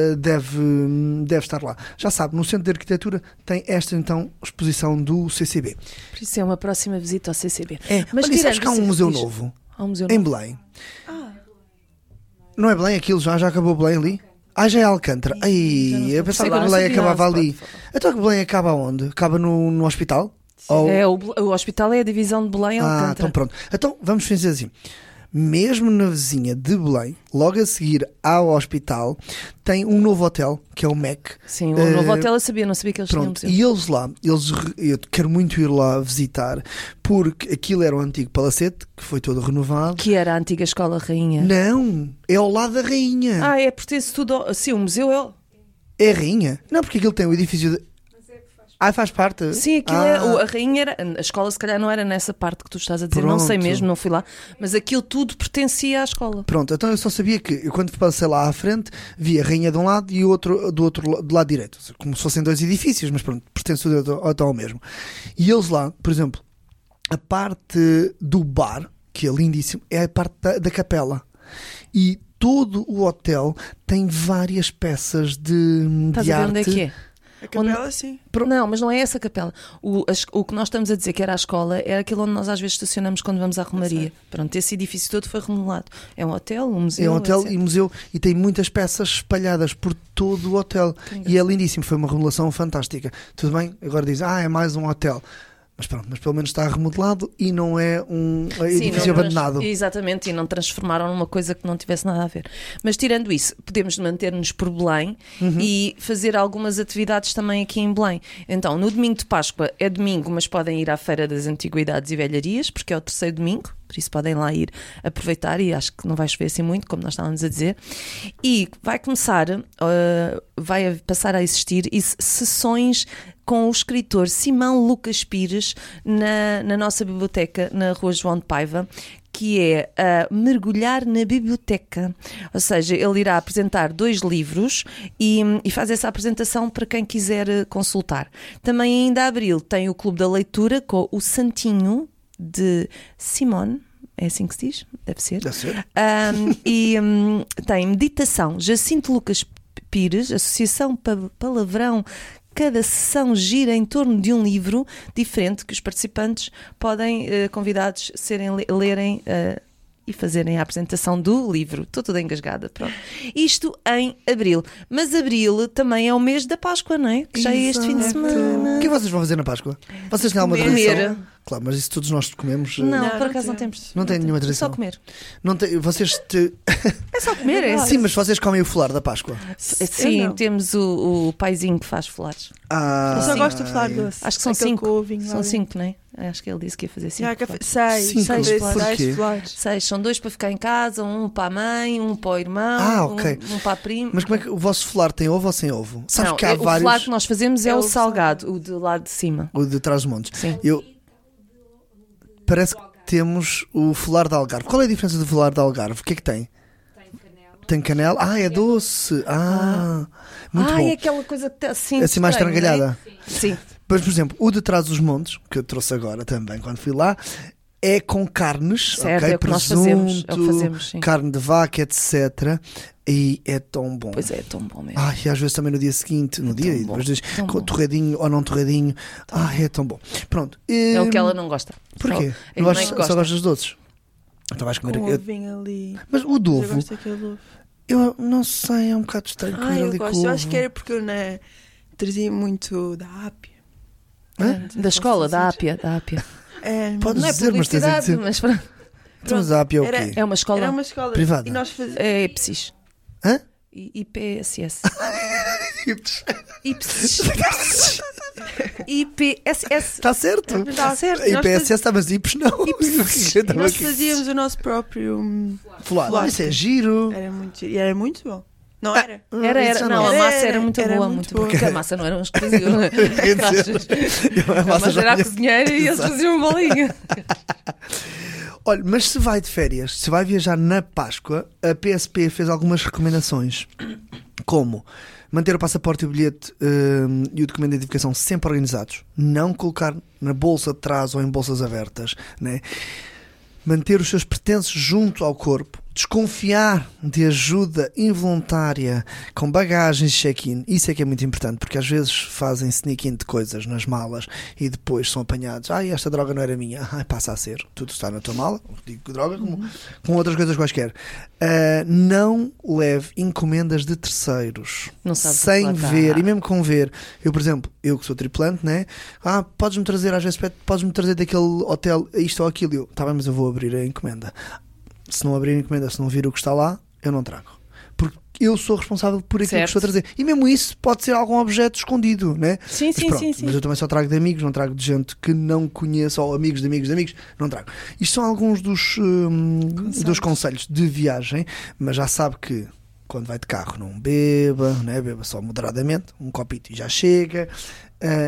deve estar lá. Já sabe, no Centro de Arquitetura tem esta então exposição do CCB. Por isso é uma próxima visita ao CCB. Mas tirando sabes que há um isso, museu diz. novo Há um museu em novo. Belém? Não é Belém aquilo? Já acabou Belém ali? Já é Alcântara. Já não Ai, sei. eu pensava Sei lá, que não Belém sabia acabava nada, ali. pode falar. Então que Belém acaba onde? Acaba no hospital? Ou- O hospital é a divisão de Belém Alcântara. então pronto. Então vamos fazer assim. Mesmo na vizinha de Belém, logo a seguir ao hospital, tem um novo hotel, que é o MEC. Sim, o novo hotel eu sabia, não sabia que eles tinham Pronto, museu. e eles lá, eu quero muito ir lá visitar, porque aquilo era o antigo palacete, que foi todo renovado. Que era a antiga escola rainha. Não, é ao lado da rainha. É pertence tudo. Sim, o museu é. É a rainha? Não, porque aquilo tem o edifício de... Ah, faz parte? Sim, aquilo a rainha era. A escola, se calhar, não era nessa parte que tu estás a dizer, não sei Pronto. mesmo, não fui lá, mas aquilo tudo pertencia à escola. Pronto, então eu só sabia que eu, quando passei lá à frente, vi a rainha de um lado e o outro do lado direito, como se fossem dois edifícios, mas pronto, pertence ao mesmo. E eles lá, por exemplo, a parte do bar, que é lindíssimo, é a parte da capela. E todo o hotel tem várias peças de Estás a ver arte. onde é que é? A capela, sim. Não, mas não é essa capela. O que nós estamos a dizer que era a escola era aquilo onde nós às vezes estacionamos quando vamos à Romaria. Pronto, esse edifício todo foi remodelado. É um hotel, um museu. É um hotel etc. e museu e tem muitas peças espalhadas por todo o hotel. E é lindíssimo, foi uma remodelação fantástica. Tudo bem, agora diz, é mais um hotel. Mas pronto, mas pelo menos está remodelado e não é um edifício abandonado. Exatamente, e não transformaram numa coisa que não tivesse nada a ver. Mas tirando isso, podemos manter-nos por Belém e fazer algumas atividades também aqui em Belém. Então, no domingo de Páscoa é domingo, mas podem ir à Feira das Antiguidades e Velharias, porque é o terceiro domingo, por isso podem lá ir aproveitar e acho que não vai chover assim muito, como nós estávamos a dizer. E vai começar, vai passar a existir sessões com o escritor Simão Lucas Pires na nossa biblioteca, na Rua João de Paiva, que é mergulhar na biblioteca. Ou seja, ele irá apresentar 2 livros e faz essa apresentação para quem quiser consultar. Também ainda a abril tem o Clube da Leitura com o Santinho de Simone. É assim que se diz? Deve ser. Deve ser. Tem Meditação Jacinto Lucas Pires, Associação Palavrão. Cada sessão gira em torno de um livro diferente que os participantes podem, convidados, lerem e fazerem a apresentação do livro. Estou toda engasgada, pronto. Isto em abril. Mas abril também é o mês da Páscoa, não é? Que já é este fim de semana. O que vocês vão fazer na Páscoa? Vocês têm alguma Comer. tradição? Claro, mas isso todos nós comemos. Não, Não, por acaso não não temos. Não tem nenhuma É tradição. só comer. Não tem, vocês É só comer, é Sim, mas vocês comem o folar da Páscoa. Sim, não. temos o paizinho que faz folares. Eu só gosto de falar ai. doce. Acho que são Aquele 5. com ovinho São lá 5, não é? Acho que ele disse que ia fazer 5. dentro. 6. Cinco. 6 Flores. flores. 6, são 2 para ficar em casa, um para a mãe, um para o irmão, Ok. um para a prima. Mas como é que o vosso folar tem ovo ou sem ovo? Sabes Não, que há o vários. folar que nós fazemos é o o salgado, o de lá de cima. O de trás dos montes. Sim. Parece que temos o folar de Algarve. Qual é a diferença do folar de Algarve? O que é que tem? Tem canela. É doce. Muito bom. É aquela coisa que está assim. Assim mais estranho, não é? estrangalhada. Sim. Mas, por exemplo, o de trás dos montes, que eu trouxe agora também quando fui lá, é com carnes, Certo, ok? é o que nós Presunto, fazemos, é o que fazemos, sim. carne de vaca, etc. E é tão bom. Pois é tão bom mesmo. E às vezes também no dia seguinte, no dia, e bom, depois diz, tão com bom. torradinho ou não torradinho. É tão bom. Pronto. É o que ela não gosta. Porquê? Só, Não a mãe que só gosta. gostas de doces? Então vais comer. Com o ovinho ali. Mas o de Eu ovo, gosto daquele ovo. eu não sei, é um bocado estranho comer Eu ali com gosto. Eu acho ovo. que era porque eu trazia muito da Ápia. Da escola, da Posso dizer. Ápia. Podes Não é dizer, mas tens a publicidade, dizer. mas pronto. Então, mas a API é o Era- quê? É uma escola. Era uma escola Privada. E nós fazíamos. É IPSIS. Hã? IPSS. IPSS. Está certo. Está certo. A IPSS está, mas IPS não. E nós fazíamos o nosso próprio. Falar. Flor. Isso é giro. Era muito giro. E era muito bom. Não era? Era. Isso Não, a Era, massa era muito era boa, muito muito boa. boa. Porque a massa não era uns cozinhos. Quer dizer, A massa já era a tinha- cozinheira e eles Exato. faziam uma bolinha. Olha, mas se vai de férias, se vai viajar na Páscoa, a PSP fez algumas recomendações, como manter o passaporte e o bilhete e o documento de identificação sempre organizados, não colocar na bolsa de trás ou em bolsas abertas, né? Manter os seus pertences junto ao corpo, desconfiar de ajuda involuntária com bagagens e check-in. Isso é que é muito importante, porque às vezes fazem sneak-in de coisas nas malas e depois são apanhados. Esta droga não era minha. Passa a ser. Tudo está na tua mala. Digo droga com outras coisas quaisquer. Não leve encomendas de terceiros. Não sabe sem o que lá está. ver. E mesmo com ver. Eu, por exemplo, eu que sou tripulante, né? Podes-me trazer, às vezes, podes-me trazer daquele hotel isto ou aquilo. Eu, tá bem, mas eu vou abrir a encomenda. Se não abrir a encomenda, se não vir o que está lá, eu não trago. Porque eu sou responsável por aquilo Certo. que estou a trazer. E mesmo isso pode ser algum objeto escondido, né? Sim, Mas sim, pronto, sim, sim. mas eu também só trago de amigos, não trago de gente que não conheço, ou amigos de amigos de amigos, não trago. Isto são alguns dos conselhos de viagem, mas já sabe que quando vai de carro não beba, né? Beba só moderadamente, um copito e já chega.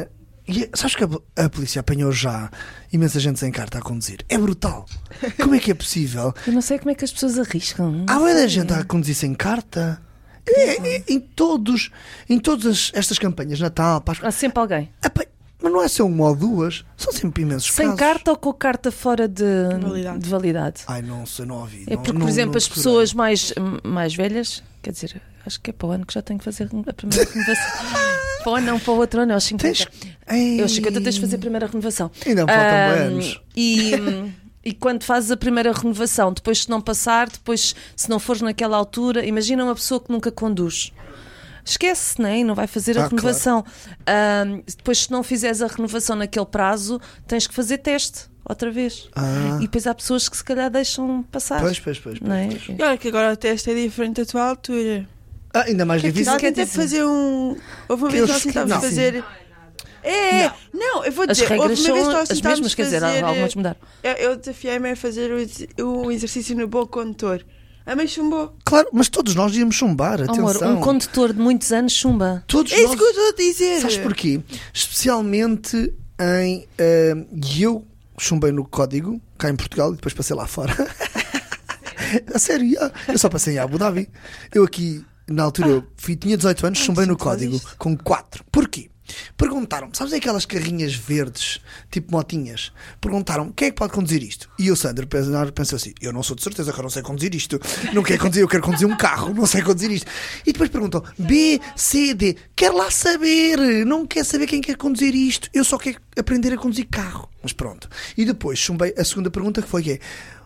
E sabes que a polícia apanhou já imensa gente sem carta a conduzir? É brutal. Como é que é possível? Eu não sei como é que as pessoas arriscam. Há muita gente a conduzir sem carta. Em todas estas campanhas, Natal, Páscoa. Há sempre alguém. Mas não é só uma ou duas, são sempre imensos Sem casos. carta ou com carta fora de Validade. de validade? Ai, não sei, não ouvi. É porque, não, por exemplo, não as pessoas mais velhas, quer dizer, acho que é para o ano que já tenho que fazer a primeira renovação. Para o ano, não, para o outro ano, aos 50. Eu aos 50 tens de fazer a primeira renovação. Ainda me faltam anos. E quando fazes a primeira renovação, depois se não passar, depois se não fores naquela altura, imagina uma pessoa que nunca conduz. Esquece, né? E não vai fazer a renovação. Depois, se não fizeres a renovação naquele prazo, tens que fazer teste outra vez. E depois há pessoas que se calhar deixam passar. Pois. Não é? E olha que agora o teste é diferente da tua altura. Ainda mais difícil. Nós tentamos fazer um. Houve uma vez que nós tentámos fazer. Não, eu vou As dizer, houve regras uma são vez que nós as tentámos mesmas, quer dizer, fazer, algumas mudaram. Eu desafiei-me a fazer o exercício no bom condutor. A mãe chumbou. Claro, mas todos nós íamos chumbar, Amor, atenção. um condutor de muitos anos chumba. Todos É isso nós... que eu estou a dizer. Sabes porquê? Especialmente em... E eu chumbei no código, cá em Portugal, e depois passei lá fora. A sério, eu só passei em Abu Dhabi. Eu aqui, na altura, eu tinha 18 anos, chumbei no código com 4. Porquê? Perguntaram-me, sabes aquelas carrinhas verdes, tipo motinhas? Perguntaram-me, quem é que pode conduzir isto? E eu, Sandro, pensei assim, eu não sou de certeza que eu não sei conduzir isto. Não quero conduzir, eu quero conduzir um carro, não sei conduzir isto. E depois perguntam, B, C, D, quero lá saber, não quero saber quem quer conduzir isto, eu só quero aprender a conduzir carro. Mas pronto. E depois chumbei a segunda pergunta, que foi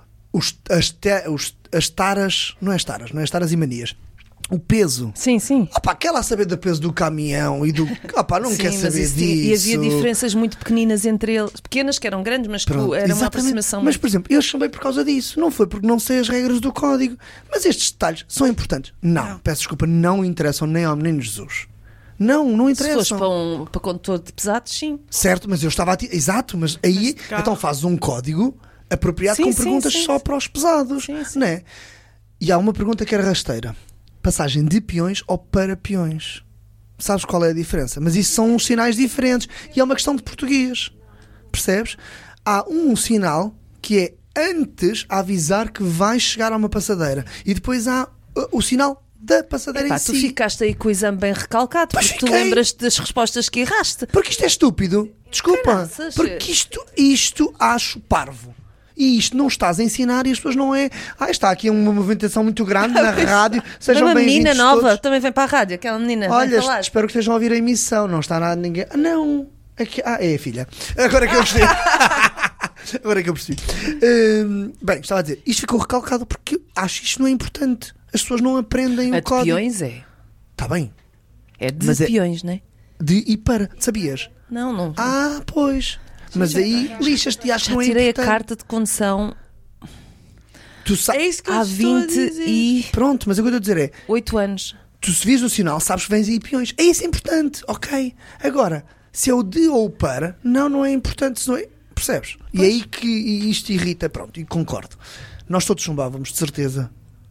as taras, não é as taras e manias. O peso. Sim. Quer lá saber do peso do caminhão e do. Não Sim, quer mas saber isso disso. E havia diferenças muito pequeninas entre eles. Pequenas que eram grandes, mas que Pronto, era uma exatamente. aproximação. Mas, por exemplo, eu chumbei por causa disso. Não foi porque não sei as regras do código. Mas estes detalhes são importantes. Não. Peço desculpa, não interessam nem ao menino Jesus. Não Se interessam. fores para condutor de pesados, sim. Certo, mas eu estava Exato, mas aí então fazes um código apropriado Sim, com sim, perguntas sim. só para os pesados. Sim. Não é? E há uma pergunta que era rasteira. Passagem de peões ou para peões. Sabes qual é a diferença? Mas isso são uns sinais diferentes. E é uma questão de português. Percebes? Há um sinal que é antes a avisar que vais chegar a uma passadeira. E depois há o sinal da passadeira em Tu si. ficaste aí com o exame bem recalcado, Pois porque tu fiquei. lembras-te das respostas que erraste. Porque isto é estúpido. Desculpa. Caraças. Porque isto acho parvo. E isto não estás a ensinar e as pessoas não é... está aqui uma movimentação muito grande na rádio. Sejam Uma menina bem-vindos nova todos. também vem para a rádio, aquela menina. Olha, vai falar. espero que estejam a ouvir a emissão. Não está nada ninguém... Não. Aqui... é a filha. Agora é que eu percebi. Agora é que eu percebi. Bem, estava a dizer, isto ficou recalcado porque acho que isto não é importante. As pessoas não aprendem A o de código. peões é. Está bem. É de Mas é- peões, não é? De e para. Sabias? Não. Pois. Mas aí lixas-te e acho que Já não é tirei a importante. carta de condução Tu É isso que eu há estou a dizer. 28 Pronto, mas o que eu estou a dizer é... anos. Tu se vês o sinal, sabes que vens aí peões. É isso importante, ok. Agora, se é o de ou o para, não é importante. Se não é... Percebes? E é aí que isto irrita, pronto, e concordo. Nós todos chumbávamos, de certeza,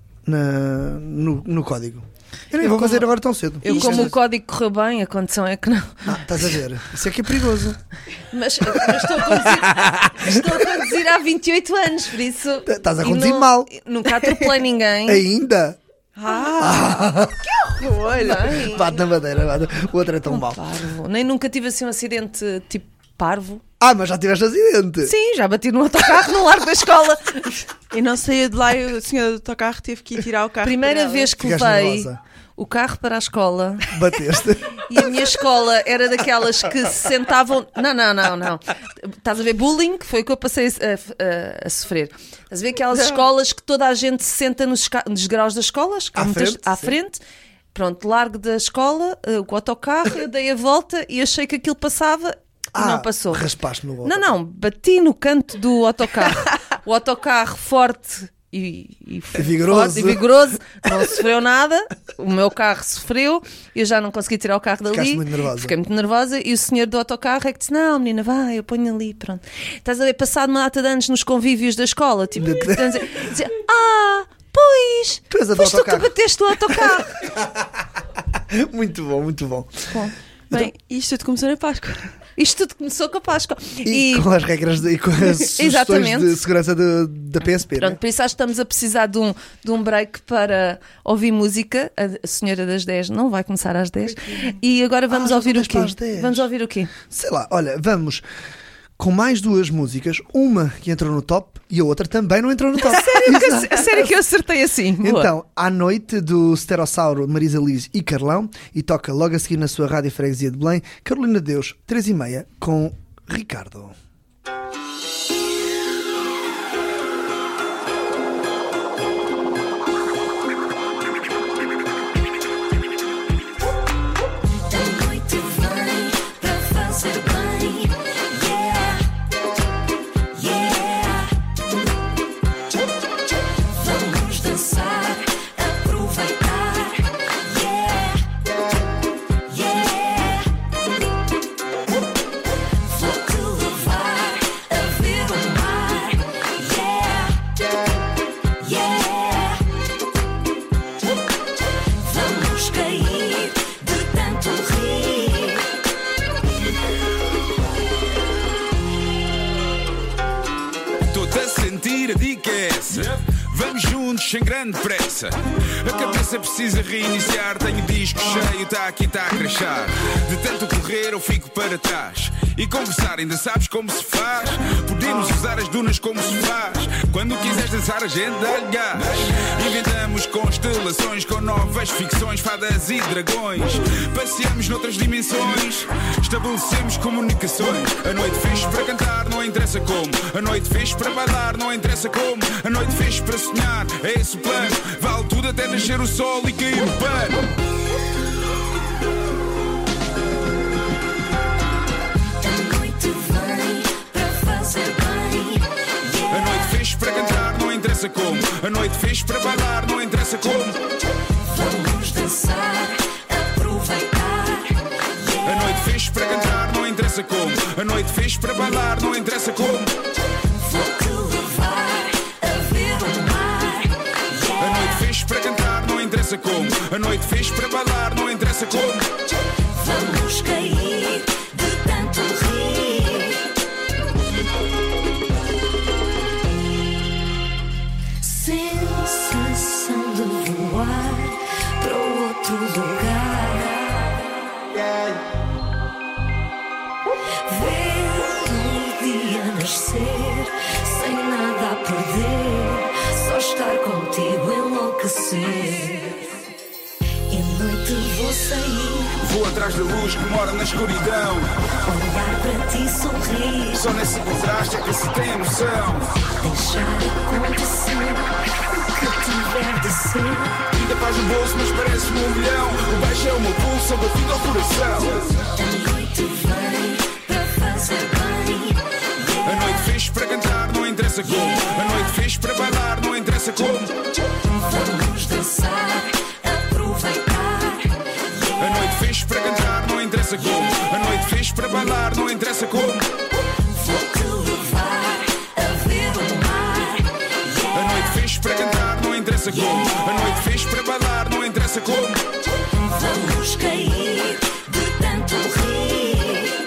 no código. Eu nem vou fazer agora tão cedo. Eu, como o código correu bem, a condição é que não. Estás a ver? Isso é que é perigoso. Mas estou a conduzir há 28 anos, por isso. Estás a e conduzir não- mal. Nunca atropelei ninguém. Ainda? Que horror. Bem. Bate na madeira, o outro é tão mau. Parvo. Nem nunca tive assim um acidente tipo parvo. Mas já tiveste acidente. Sim, já bati no autocarro no largo da escola. E não saía de lá e o senhor do autocarro teve que ir tirar o carro. Primeira para ela. vez que Ficaste levei nervosa. o carro para a escola. Bateste. E a minha escola era daquelas que se sentavam. Não. Estás a ver bullying? Que foi o que eu passei a sofrer. Estás a ver aquelas escolas que toda a gente se senta nos degraus das escolas? Que há À muitas- frente, à sim. frente. Pronto, largo da escola, com o autocarro, eu dei a volta e achei que aquilo passava e não passou. Raspaste no Não, bati no canto do autocarro. O autocarro forte e vigoroso. forte e vigoroso, não sofreu nada. O meu carro sofreu, eu já não consegui tirar o carro dali. Ficaste muito nervosa. Fiquei muito nervosa e o senhor do autocarro é que disse: não, menina, vai, eu ponho ali, pronto. Estás a ver, passado uma data de anos nos convívios da escola, tipo, dizer, pois, Tu és a do foste tu que autocarro. bateste o autocarro. Muito bom, muito bom. Bom, Bem, isto tudo começou na Páscoa. Isto tudo começou com a Páscoa. E com as regras e com as sugestões Exatamente. de segurança da PSP. Pronto, Né? por isso acho que estamos a precisar de um break para ouvir música. A Senhora das 10 não vai começar às 10. E agora vamos já ouvir são o 10 quê? para as 10. Vamos ouvir o quê? Sei lá, olha, vamos com mais duas músicas, uma que entrou no top e a outra também não entrou no top. Sério que eu acertei assim? Boa. Então, à noite do Stereossauro, Marisa Liz e Carlão, e toca logo a seguir na sua Rádio Freguesia de Belém, Carolina Deus, 3h30, com Ricardo. A noite vem para fazer bem, yeah, yeah. Vamos dançar, aproveitar, yeah, yeah. Vou-te levar a ver o mar, yeah, yeah. Vamos cair de tanto rir. Estou-te a sentir, a dica é essa. Vamos juntos, sem grande pressa. A cabeça precisa reiniciar. Tenho o disco cheio, está aqui, está a crachar. De tanto correr eu fico para trás. E conversar, ainda sabes como se faz. Podemos usar as dunas como se faz. Quando quiseres dançar a gente dá-lhe gás. Inventamos constelações com novas ficções, fadas e dragões. Passeamos noutras dimensões, estabelecemos comunicações. A noite fixe para cantar, não interessa como. A noite fixe para bailar, não interessa como. A noite fixe para sonhar, é esse o plano. Vale tudo até nascer o sol e cair o pano. A noite vem para fazer bem, A noite fixe para cantar, não interessa como. A noite fixe para bailar, não interessa como. vamos dançar, aproveitar, A yeah. noite fixe para cantar, não interessa como. A noite fixe para bailar, não interessa como. Vou-te levar a ver o mar, A yeah. noite fixe para cantar, não interessa como. A noite fixe para bailar, não interessa como. Vamos cair de tanto rir. Sensação de voar para outro lugar. Ver o dia nascer sem nada a perder. Só estar contigo, enlouquecer. E à noite vou sair, Vou atrás da luz que mora na escuridão. olhar para ti, sorrir, Só nesse contraste é que se tem a noção. deixar acontecer o que tiver de ser. Ainda faz no bolso, mas parece-me um milhão. O baixo é o meu pulso, a batida ao coração. A noite vem para fazer bem, A yeah. noite fixe para cantar, não interessa como. A noite fixe para bailar, não interessa como. Vamos dançar, aproveitar, A yeah. noite fixe para cantar, não interessa como. A noite fixe para bailar, não interessa como. Vou-te levar a ver o mar, A yeah. noite fixe para cantar, não interessa como. A noite fixe para bailar, não interessa como. Vamos cair de tanto rir.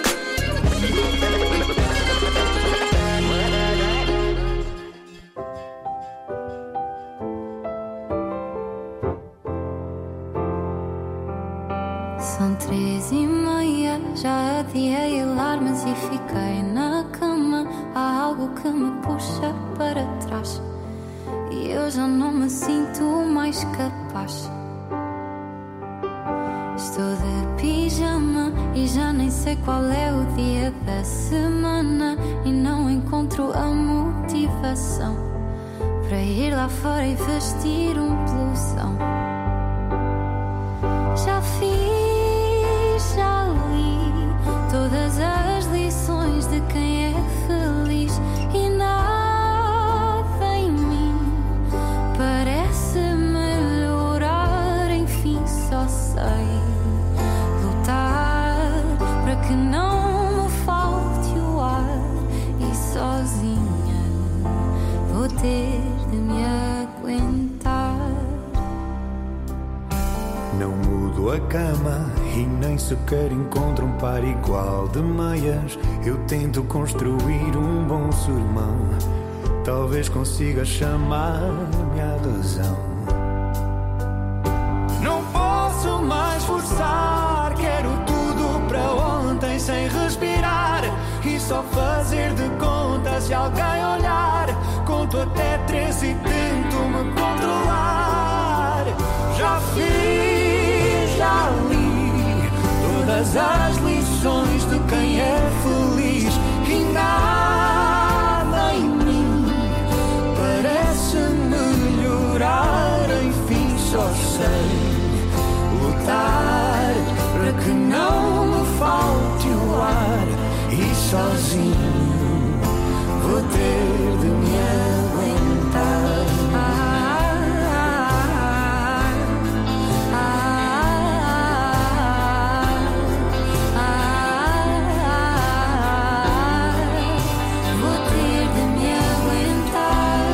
São 3h30, já adiei alarmes e fiquei na cama. Há algo que me puxa para trás e eu já não me sinto mais capaz. Estou de pijama e já nem sei qual é o dia da semana. E não encontro a motivação para ir lá fora e vestir um blusão. Já fiz, já li todas as lições de quem é feliz e nada em mim parece melhorar. Enfim, só sei lutar para que não me falte o ar e sozinha vou ter de me aguentar. Não muda tudo a cama e nem sequer encontro um par igual de meias. Eu tento construir um bom sermão, talvez consiga chamar-me a razão. Não posso mais forçar, quero tudo para ontem sem respirar e só fazer de conta se alguém olhar. Conto até 3 e tento me controlar. Já fiz, já li todas as lições de quem é feliz e nada em mim parece melhorar. Enfim, só sei lutar para que não me falte o ar e sozinho vou ter de me aguentar. Vou ter de me aguentar.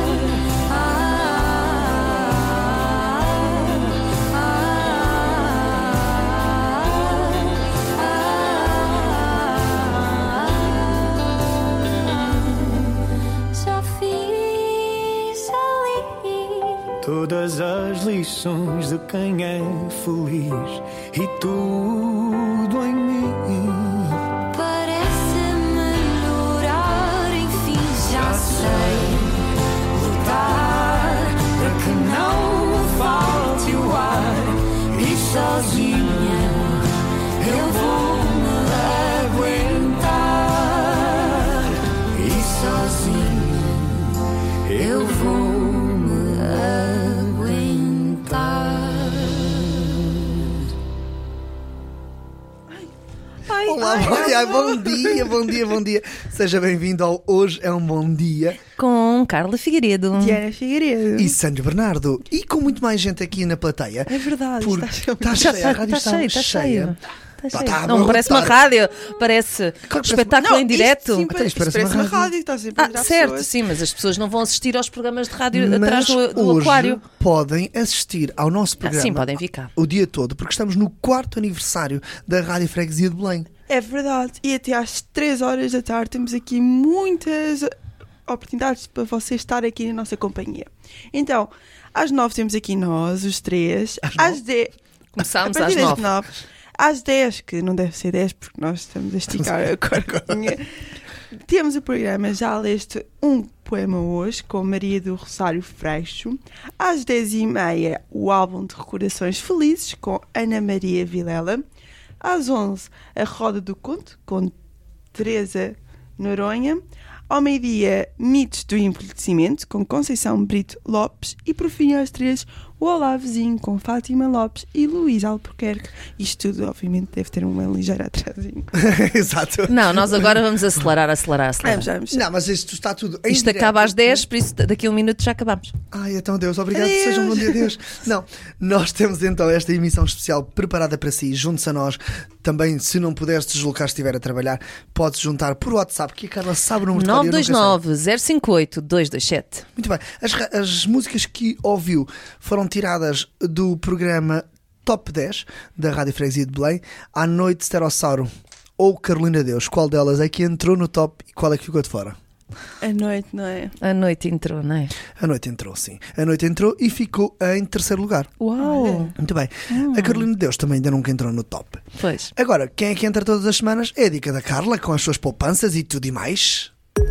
Já fiz ali Todas as lições de quem é feliz e tudo em mim parece melhorar. Enfim, já sei lutar para que não me falte o ar e sozinha eu vou me aguentar e sozinha eu vou me aguentar. Olá, bom dia. Seja bem-vindo ao Hoje é um Bom Dia Com Carla Figueiredo. Diana Figueiredo. e Sandro Bernardo. E com muito mais gente aqui na plateia. É verdade, Porque está está cheia, a rádio está cheia. Está Tá, cheio. Não vou parece uma botar. rádio, parece um espetáculo em direto. Então, isto parece uma rádio. Está sempre a Ah, entrar certo, pessoas. sim, mas as pessoas não vão assistir aos programas de rádio Mas atrás do hoje aquário. podem assistir ao nosso programa Sim, podem vir cá. o dia todo, porque estamos no 4º aniversário da Rádio Freguesia de Belém. É verdade. E até às 3 horas da tarde temos aqui muitas oportunidades para você estar aqui na nossa companhia. Então, às 9 temos aqui nós, os três. Às 10. Começámos a partir às das 9. 9. Às 10, que não deve ser 10 porque nós estamos a esticar a corcunha. Temos o programa Já Leste um Poema Hoje, com Maria do Rosário Freixo. Às 10h30, o álbum de recordações felizes, com Ana Maria Vilela. Às 11, a Roda do Conto, com Teresa Noronha. Ao meio-dia, Mitos do Envelhecimento, com Conceição Brito Lopes. E por fim, às 3, o Olá Vizinho, com Fátima Lopes e Luís Albuquerque. Isto tudo, obviamente, deve ter uma ligeira atrasinho. Exato. Não, nós agora vamos acelerar. Vamos. Não, mas isto está tudo em Isto direto. acaba às 10, por isso daqui a 1 minuto já acabamos. Ai, então Deus, obrigado, Adeus. seja um bom dia, Deus. Não, nós temos então esta emissão especial preparada para si, junte-se a nós. Também, se não puderes deslocar, se estiver a trabalhar, podes juntar por WhatsApp, que a Carla sabe o número de código, eu nunca sei. 929-058-227. Muito bem, as músicas que ouviu foram tiradas do programa Top 10 da Rádio Freguesia de Belém, À Noite Sterossauro ou Carolina Deus. Qual delas é que entrou no top e qual é que ficou de fora? A noite, não é? A noite entrou, não é? A noite entrou, sim. A noite entrou e ficou em terceiro lugar. Uau! Muito bem. A Carolina de Deus também ainda nunca entrou no top. Pois. Agora, quem é que entra todas as semanas? É a dica da Carla, com as suas poupanças e tudo e mais.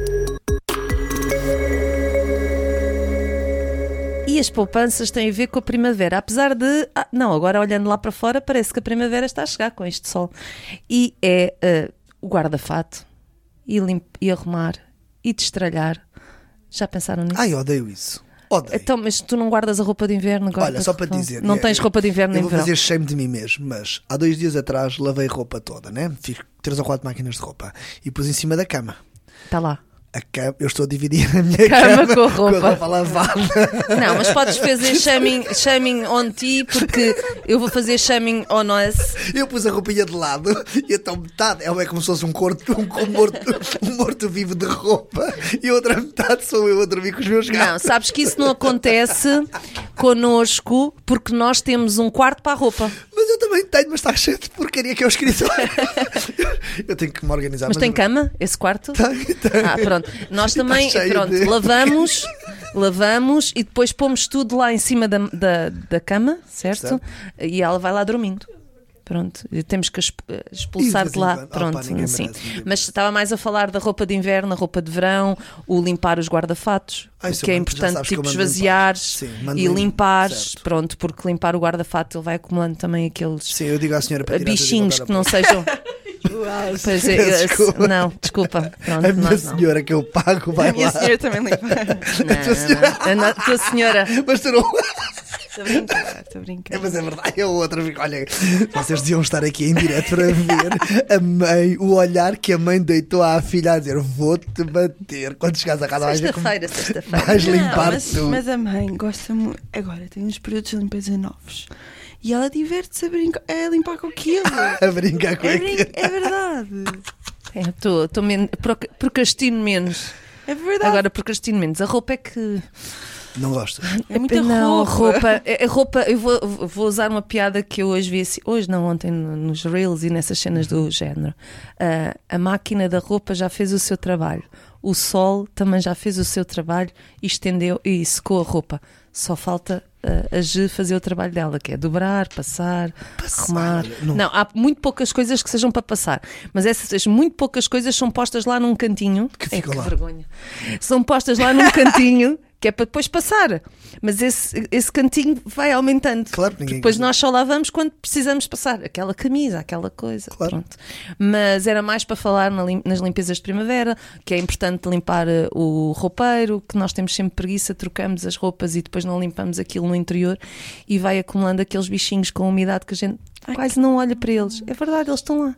E as poupanças têm a ver com a primavera, apesar de... não, agora olhando lá para fora parece que a primavera está a chegar com este sol. E é o guarda-fato, e arrumar, e destralhar. Já pensaram nisso? Ai, odeio isso. Odeio. Então, mas tu não guardas a roupa de inverno agora? Olha, só para te dizer... Não tens roupa de inverno eu nem vou verão? fazer shame de mim mesmo, mas há 2 dias atrás lavei roupa toda, né? Fiz 3 ou 4 máquinas de roupa e pus em cima da cama. Está lá. Eu estou a dividir a minha Cama cama com a roupa. lavada. Não, mas podes fazer shaming on ti, porque eu vou fazer shaming on us. Eu pus a roupinha de lado e então metade é como se fosse um morto-vivo de roupa e a outra metade sou eu a dormir com os meus gatos. Não, sabes que isso não acontece connosco porque nós temos um quarto para a roupa. Mas Mas eu também tenho, mas está cheio de porcaria que é o escritório. Eu tenho que me organizar. Mas tem cama, esse quarto? Tem. Ah, pronto. Nós também, cheio pronto, de- lavamos e depois pomos tudo lá em cima da cama, certo? Certo. E ela vai lá dormindo. Pronto, e temos que expulsar E de de vez em lá. quando. Pronto, Opa, ninguém assim. merece, ninguém Mas estava mais a falar da roupa de inverno, a roupa de verão, o limpar os guarda-fatos, Isso que é eu mando, já importante, sabes que eu tipo mando esvaziares limpar. Sim, mando e limpar, limpares, certo. pronto, porque limpar o guarda-fato ele vai acumulando também aqueles Sim, eu digo à senhora para tirar bichinhos tudo que não agora. sejam. Pois é, Desculpa. não, desculpa. Pronto, A minha nós não. senhora que eu pago vai A minha lá. senhora também limpa. A tua senhora. Mas tu não. Estou a brincar, estou a brincar. Mas é verdade, eu outra vez. Olha, vocês deviam estar aqui em direto para ver a mãe, o olhar que a mãe deitou à filha a dizer: vou-te bater. Quando chegares a casa vais ver como Sexta-feira. vais limpar mas, tudo. mas a mãe gosta muito. Agora tem uns produtos de limpeza novos. E ela diverte-se a limpar com aquilo. A brincar com aquilo. É verdade. Procrastino menos. É verdade. Agora procrastino menos. A roupa é que. Não gosto. é muita não, roupa. a roupa. Eu vou usar uma piada que eu hoje vi assim. Hoje não, ontem nos Reels e nessas cenas do género. A máquina da roupa já fez o seu trabalho. O sol também já fez o seu trabalho e estendeu e secou a roupa. Só falta a G fazer o trabalho dela, que é dobrar, passar, arrumar. Não, há muito poucas coisas que sejam para passar, mas essas muito poucas coisas são postas lá num cantinho. Que ficam lá. Vergonha. São postas lá num cantinho que é para depois passar. Mas esse cantinho vai aumentando. Claro que ninguém Depois quer. nós só lavamos quando precisamos passar. Aquela camisa, aquela coisa. Claro. Pronto. Mas era mais para falar nas limpezas de primavera, que é importante limpar o roupeiro, que nós temos sempre preguiça, trocamos as roupas e depois não limpamos aquilo no interior e vai acumulando aqueles bichinhos com umidade que a gente quase não olha para eles. É verdade, eles estão lá.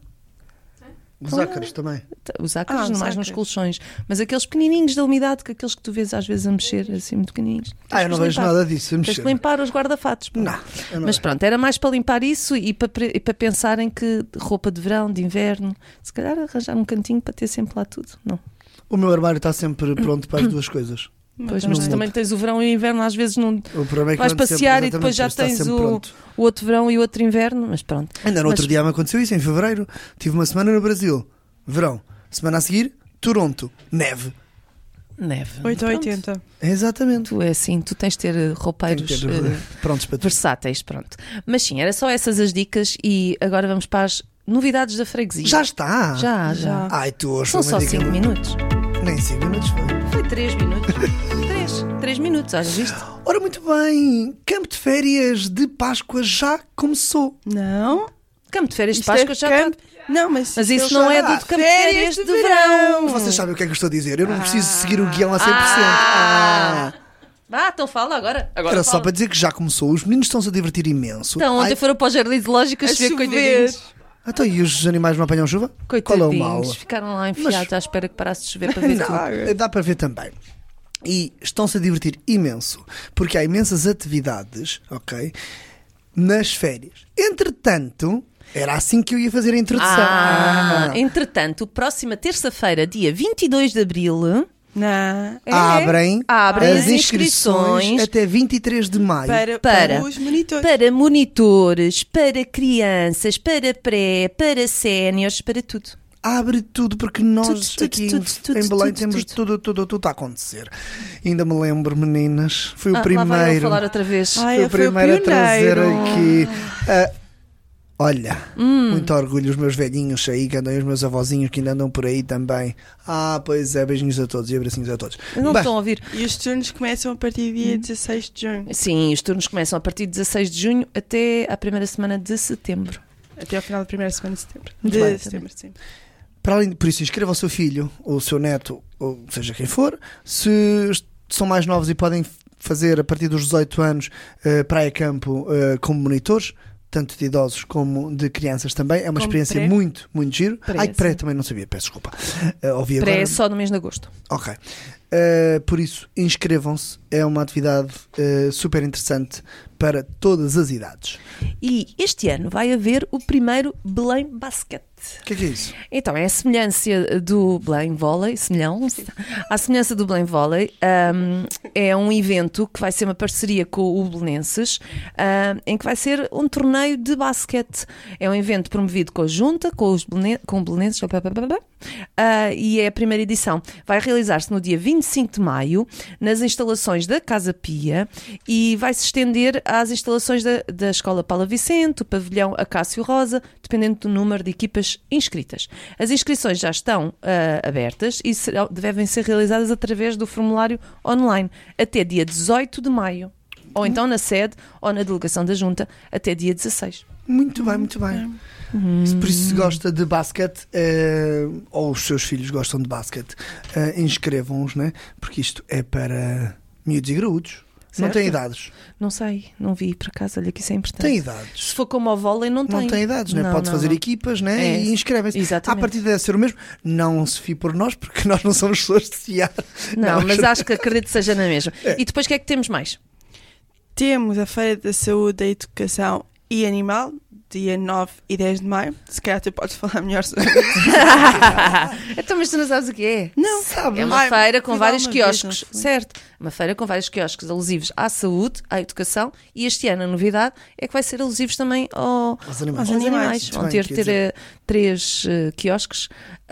Os ácaros também. Os ácaros, os mais nos ácaros. colchões. Mas aqueles pequenininhos da umidade, que aqueles que tu vês às vezes a mexer, assim muito pequenininhos. Eu não Tens que vejo limpar. nada disso. a Tens mexer. que limpar os guarda-fatos. pô. Não, eu não Mas vejo. pronto, era mais para limpar isso e para pensarem que roupa de verão, de inverno, se calhar arranjar um cantinho para ter sempre lá tudo. Não. O meu armário está sempre pronto para as duas coisas. Pois, não mas tu muda. também tens o verão e o inverno, às vezes não O problema é que vais eu ando passear sempre, e depois já exatamente, tens está sempre pronto. o outro verão e o outro inverno, mas pronto. Ainda no outro Mas- dia me aconteceu isso, em fevereiro. Tive uma semana no Brasil, verão. Semana a seguir, Toronto, neve. Neve. 8 ou Pronto. 80. Exatamente. Tu é assim, tu tens de ter Tenho roupeiros que ter prontos para tudo. versáteis, pronto. Mas sim, era só essas as dicas e agora vamos para as novidades da freguesia. Já está? Já. Ai, tu hoje São foi só uma dica 5 muito- minutos. Nem 5 minutos foi. Foi 3 minutos. 3 minutos, olha, viste? Ora, muito bem. Campo de férias de Páscoa já começou. Não. Campo de férias de Isto é Páscoa já campo- está. Não, mas Mas isso não é do campo de férias de verão. Vocês sabem o que é que eu estou a dizer? Eu não preciso seguir o guião a 100%. Vá, então fala agora. Era só fala. para dizer que já começou. Os meninos estão-se a divertir imenso. Então, ontem Ai, foram para o jardim zoológico a A chover, chover. coitadinhos. então, e os animais não apanham chuva? Qual é o mal? Coitadinhos, ficaram lá enfiados à espera que parasse de chover para ver tudo. Não, dá para ver também. E estão-se a divertir imenso, porque há imensas atividades, ok? Nas férias. Entretanto, era assim que eu ia fazer a introdução. Entretanto, próxima terça-feira, dia 22 de Abril, Não. Abrem Abrem as inscrições até 23 de maio. Para os monitores. para monitores, para crianças, para pré, para séniores, para tudo. Abre tudo, porque nós Tudo, aqui tudo, em Belém tudo, temos tudo a acontecer. Ainda me lembro, meninas, fui o Lá vai ele primeiro. falar outra vez. Ai, Foi eu o fui o primeiro a trazer pioneiro. aqui. Olha, muito orgulho, os meus velhinhos aí, que andam, e os meus avózinhos que ainda andam por aí também. Pois é, beijinhos a todos e abracinhos a todos. Não Bem, estão a ouvir. E os turnos começam a partir do dia 16 de junho. Sim, os turnos começam a partir de 16 de junho até à primeira semana de setembro. Até ao final da primeira semana de setembro. Muito de bem. setembro, sim. para além, por isso, inscreva o seu filho, ou o seu neto, ou seja quem for. Se são mais novos e podem fazer a partir dos 18 anos praia-campo como monitores, tanto de idosos como de crianças também. É uma Como experiência pré? muito, muito giro. Pré, Ai, pré sim. também não sabia, peço desculpa. Ouvi Pré agora. só no mês de agosto. Ok. Por isso, inscrevam-se. É uma atividade super interessante para todas as idades. E este ano vai haver o primeiro Belém Basquete. O que é isso? Então, é a semelhança do Belém Vôlei, à semelhança do Belém Vôlei, é um evento que vai ser uma parceria com o Belenenses, em que vai ser um torneio de basquete. É um evento promovido com a Junta, com o Belenenses, e é a primeira edição. Vai realizar-se no dia 25 de maio, nas instalações da Casa Pia, e vai se estender às instalações da Escola Paula Vicente, o pavilhão Acácio Rosa, dependendo do número de equipas inscritas. As inscrições já estão abertas e devem ser realizadas através do formulário online até dia 18 de maio, ou então na sede ou na delegação da Junta até dia 16. Muito bem, muito bem. Por isso, se gosta de basquete, ou os seus filhos gostam de basquete, inscrevam-os, né? Porque isto é para miúdos e graúdos. Certo. Não tem idades. Não sei, não vi por acaso, olha que isso é importante. Tem idades. Se for como ao vôlei, não tem. Não tem idades, né? Pode fazer equipas, né? E inscrevem-se. Exatamente. À partida deve ser o mesmo. Não se fie por nós, porque nós não somos pessoas de fiar. Não, mas acho que acredito que seja na mesma. E depois o que é que temos mais? Temos a Feira da Saúde, da Educação e Animal, dia 9 e 10 de maio. Se calhar tu podes falar melhor sobre isso. Então, mas tu não sabes o que é? Não, sabe. É uma feira com fui lá vários uma vez, quiosques, não fui? certo? Uma feira com vários quiosques alusivos à saúde, à educação, e este ano a novidade é que vai ser alusivos também Aos animais. aos animais. Muito Vão bem, ter quer dizer- 3 quiosques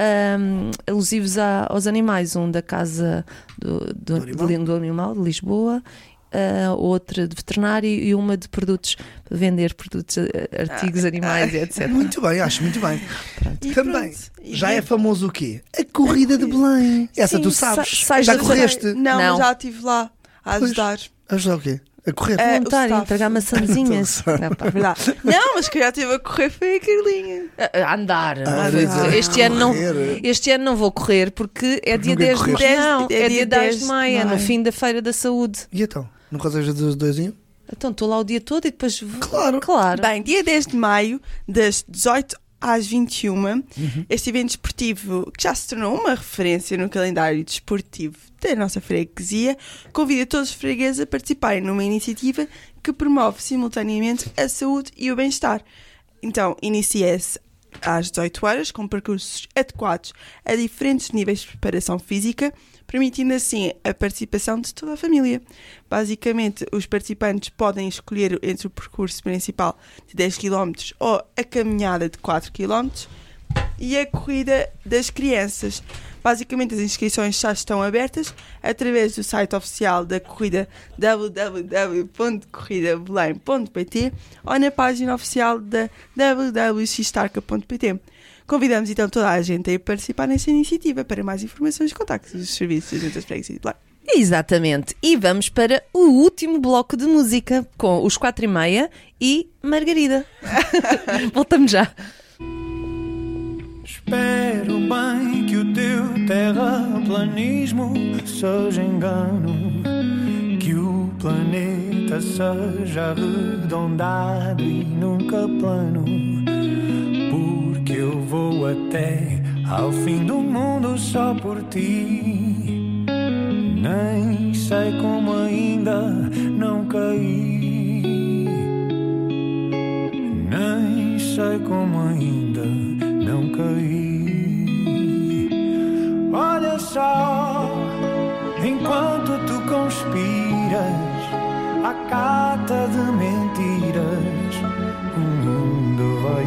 alusivos aos animais. Um da Casa do Animal, de Lisboa, outra de veterinário e uma de produtos, vender produtos, artigos animais e etc. Muito bem, acho muito bem. E Também, pronto. E já é famoso o quê? A Corrida de Belém. Essa Sim, tu sabes. sais Já da correste? Não, Não. mas já estive lá a Pois. ajudar. Ajudar o quê? A correr? É, Voluntário, o staff. entregar maçãzinhas. Verdade. Não, mas que já estive a correr foi a Carlinha. A andar. Ah, Este ano não. correr. Este ano não vou correr porque é dia nunca 10 de correste. maio. Não, É é dia dia 10 10 de de maio, é no maio. fim da Feira da Saúde. E então? Não consegues fazer os dois em um? Então estou lá o dia todo e depois vou. Claro. Bem, dia 10 de maio, das 18 às 21, este evento desportivo, que já se tornou uma referência no calendário desportivo da nossa freguesia, convida todos os fregueses a participarem numa iniciativa que promove simultaneamente a saúde e o bem-estar. Então, inicia-se às 18 horas, com percursos adequados a diferentes níveis de preparação física, permitindo assim a participação de toda a família. Basicamente, os participantes podem escolher entre o percurso principal de 10 km ou a caminhada de 4 km e a corrida das crianças. Basicamente, as inscrições já estão abertas através do site oficial da corrida www.corridabelém.pt ou na página oficial da www.xtarca.pt. Convidamos então toda a gente a participar nesta iniciativa. Para mais informações, contacte os serviços das Juntas de Freguesia de Belém. Exatamente. E vamos para o último bloco de música com os 4:30 e Margarida. Voltamos já. Espero bem que o teu terraplanismo seja engano, que o planeta seja arredondado e nunca plano, porque eu vou até ao fim do mundo só por ti. Nem sei como ainda não caí, nem sei como ainda não caí. Olha só, enquanto tu conspiras à cata de mentiras, o mundo vai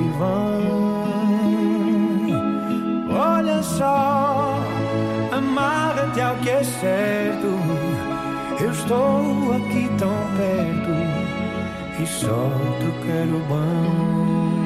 e vem. Olha só, amarra-te ao que é certo. Eu estou aqui tão perto e só te quero bem.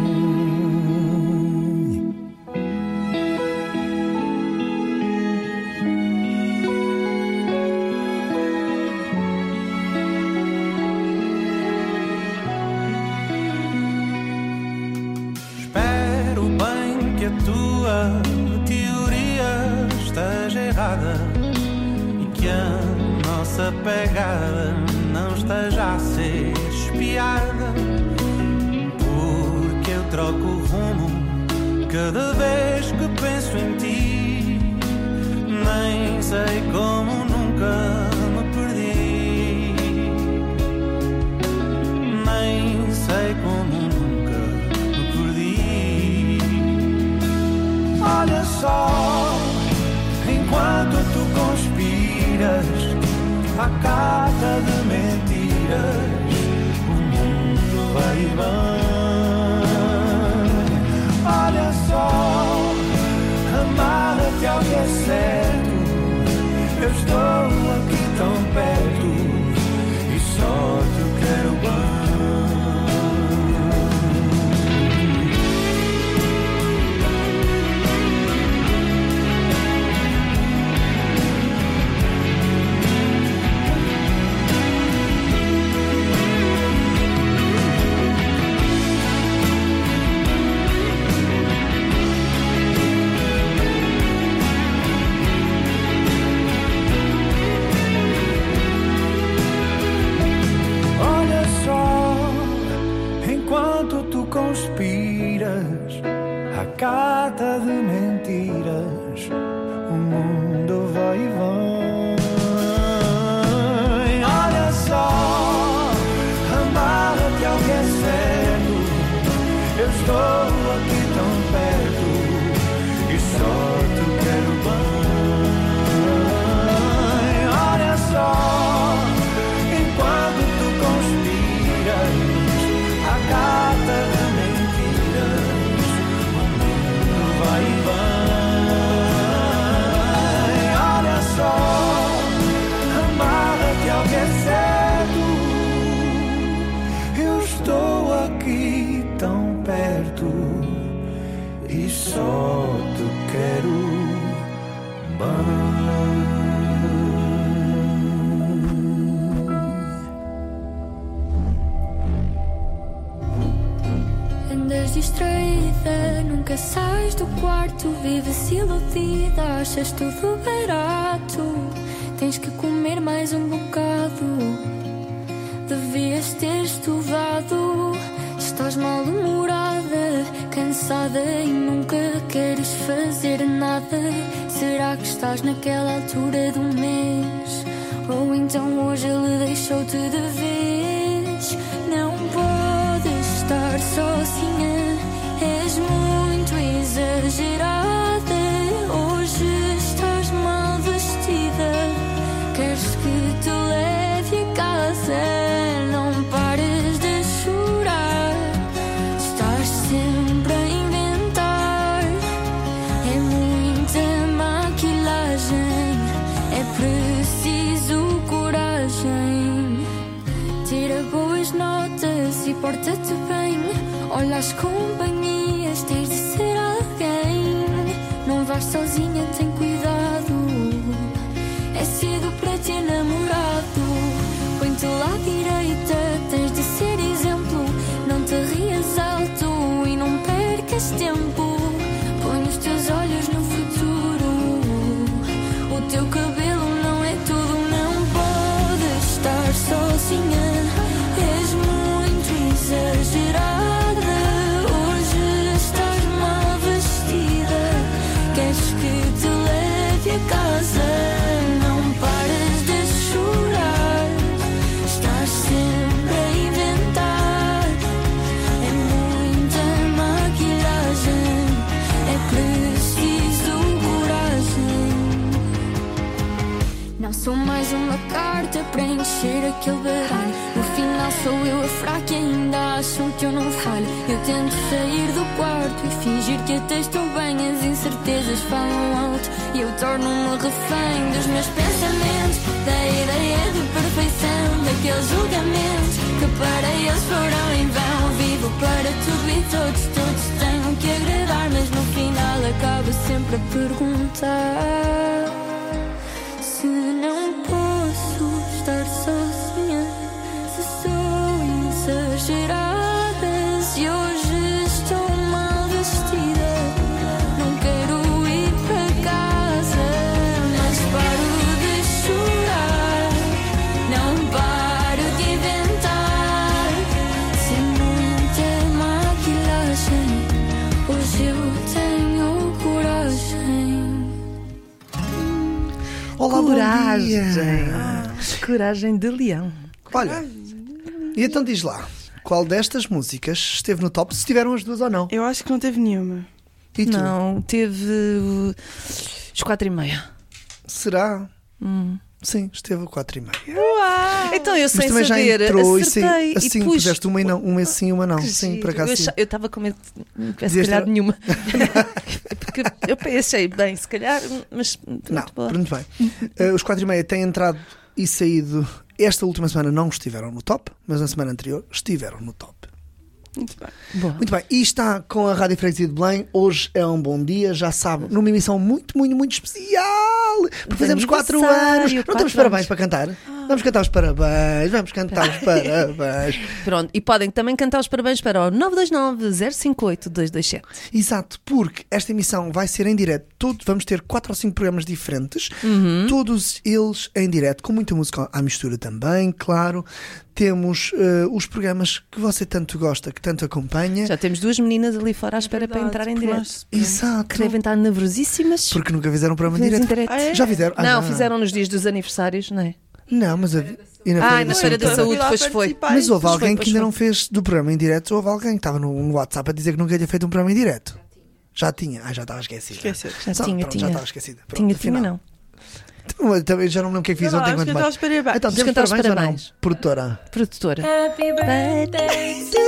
Espero bem que a tua teoria esteja errada e que a nossa pegada não esteja a ser espiada, porque eu troco o rumo cada vez que penso em ti. Nem sei como nunca me perdi. Nem sei como nunca me perdi. Olha só, enquanto tu conspiras à carta de mentiras, o mundo vai e vem. Olha só, amarra-te ao que é certo. Eu estou aqui tão perto e só te quero bem. Conspiras à carta de mentiras, o mundo vai e vem. Olha só, amarra-te ao que é certo. Eu estou aqui tão perto e só te quero bem. Olha só, enquanto tu conspiras à carta de e só te quero bem. Andas distraída, nunca sais do quarto. Vives iludida, achas tudo barato. Tens que comer mais um bocado. Devias ter estudado. Estás mal-humorada, cansada e nunca queres fazer nada. Será que estás naquela altura do mês? Ou então hoje ele deixou-te de vez? Não podes estar sozinha, és muito exagerada. Hoje estás mal vestida, queres que te leve a casa. Não pares de chorar, estás sempre a inventar. É muita maquilagem, é preciso coragem. Tira boas notas e porta-te bem. Olha as companhias, tens de ser alguém. Não vais sozinha, tem cuidado. É cedo para ter namorado. Põe-te lá à direita, tens de ser exemplo. Não te rias alto e não percas tempo. Põe os teus olhos no futuro. O teu cabelo não é tudo, não podes estar sozinha. És muito exagerada. Hoje estás mal vestida, queres que te leve a casa. Não pares de chorar, estás sempre a inventar. É muita maquilhagem, é preciso coragem. Não sou mais uma carta para encher aquele baralho. No final sou eu a fraca e ainda acham que eu não falho. Eu tento sair do quarto e fingir que até estou bem. As incertezas falam alto e eu torno-me refém dos meus pensamentos, da ideia de perfeição, daqueles julgamentos que para eles foram em vão. Vivo para tudo e todos, todos tenho que agradar, mas no final acabo sempre a perguntar se não posso estar sozinha, se sou exagerada, se hoje estou mal vestida. Não quero ir para casa, mas paro de chorar. Não paro de inventar. Sem muita maquilhagem, hoje eu tenho coragem. Olá, bom Coragem. dia. Coragem de leão. Olha, e então diz lá, qual destas músicas esteve no top, se tiveram as duas ou não? Eu acho que não teve nenhuma. E tu? Não, teve os 4,5. Será? Sim, esteve a 4,5. Então eu Mas sem também já saber, entrou e acertei assim, e pus. puseste uma e não, uma sim, uma não. Que Sim, giro. por acaso sim. Eu estava com medo que não tivesse Dizeste- calhado nenhuma. Porque eu pensei, bem, se calhar, mas Não, muito boa. muito bem. Os 4,5 têm entrado e saído. Esta última semana não estiveram no top, mas na semana anterior estiveram no top. Muito bem. Boa. Muito bem, e está com a Rádio Freguesia de Belém. Hoje é um bom dia, já sabe, numa emissão muito, muito, muito especial. Porque fazemos 4 Aniversário, anos. Não 4 temos parabéns anos. para cantar? Vamos cantar os parabéns, vamos cantar os parabéns. Pronto, e podem também cantar os parabéns para o 929-058-227. Exato, porque esta emissão vai ser em direto. Vamos ter 4 ou 5 programas diferentes, todos eles em direto, com muita música à mistura também, claro. Temos os programas que você tanto gosta, que tanto acompanha. Já temos 2 meninas ali fora à espera para entrar em direto. Exato. Que devem estar nervosíssimas. Porque nunca fizeram um programa em Vezes em direto. direto. Já fizeram? Não, já. fizeram nos dias dos aniversários, não é? Não, mas e na Feira na da Feira da Saúde? Saúde, pois foi. Mas houve Pois alguém foi, que pois ainda foi. não fez do programa em direto. Houve alguém que estava no WhatsApp a dizer que nunca tinha feito um programa em direto. Já tinha. Já estava esquecida. Esqueceu. Já Só, tinha, pronto, tinha. Já estava esquecida. Pronto, Tinha, afinal. não. Então, também já não lembro o que é que fiz Sei lá, ontem. vamos Quanto cantar mais. os parabéns. Então, Vamos temos cantar os parabéns ou não? parabéns. Produtora. Produtora. Happy birthday to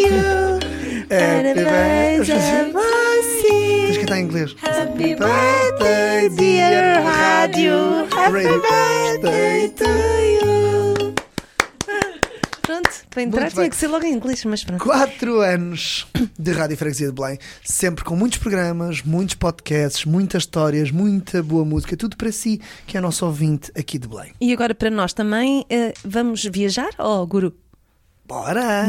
Happy birthday. você. Tens que cantar em inglês. Happy Birthday, dear rádio. Happy birthday to you. Pronto, para entrar Muito tinha bem. que ser logo em inglês, mas pronto. 4 anos de Rádio Freguesia de Belém, sempre com muitos programas, muitos podcasts, muitas histórias, muita boa música, tudo para si, que é nosso ouvinte aqui de Belém. E agora para nós também, vamos viajar, Guru? Bora!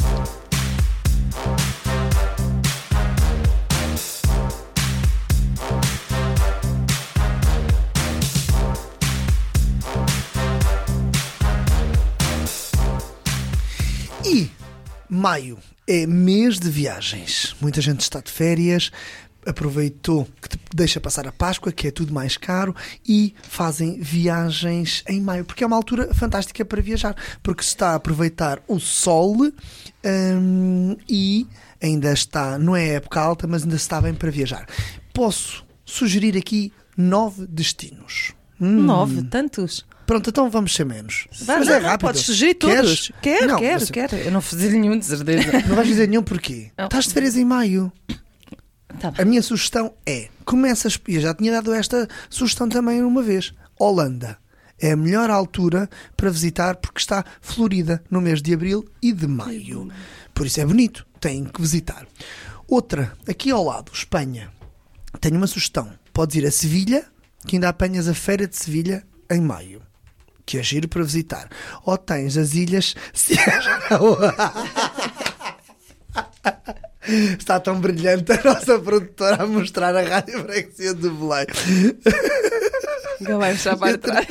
E maio é mês de viagens. Muita gente está de férias, aproveitou que deixa passar a Páscoa, que é tudo mais caro, e fazem viagens em maio, porque é uma altura fantástica para viajar, porque se está a aproveitar o sol e ainda está, não é época alta, mas ainda está bem para viajar. Posso sugerir aqui 9 destinos. 9, tantos. Pronto, então vamos ser menos. Vai, Mas não, é não, rápido. podes sugerir todos. Queres? Não, Quero. Eu não fiz nenhum, de certeza. Não vais dizer nenhum porquê. Não. Estás de férias em maio. Tá bem. A minha sugestão é, começas, e eu já tinha dado esta sugestão também uma vez, Holanda. É a melhor altura para visitar porque está florida no mês de abril e de maio. Por isso é bonito, têm que visitar. Outra, aqui ao lado, Espanha. Tenho uma sugestão. Podes ir a Sevilha, que ainda apanhas a Feira de Sevilha em maio. Que é giro para visitar. Ou tens as ilhas... Está tão brilhante a nossa produtora a mostrar a Rádio Freguesia de Belém. Não vai puxar para trás.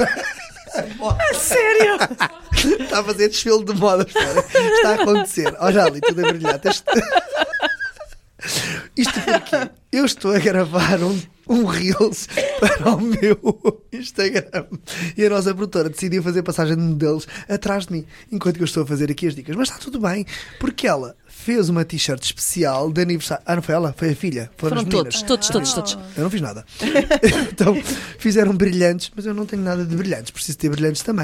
Sério? Está a fazer desfile de moda. Espera. Está a acontecer. Olha ali, tudo a brilhar. Isto porque eu estou a gravar um Reels para o meu Instagram e a nossa produtora decidiu fazer passagem de modelos atrás de mim enquanto que eu estou a fazer aqui as dicas. Mas está tudo bem, porque ela fez uma t-shirt especial de aniversário. Ah, não foi ela? Foi a filha. Foram as meninas. todos. Eu não fiz nada. Então fizeram brilhantes, mas eu não tenho nada de brilhantes, preciso ter brilhantes também.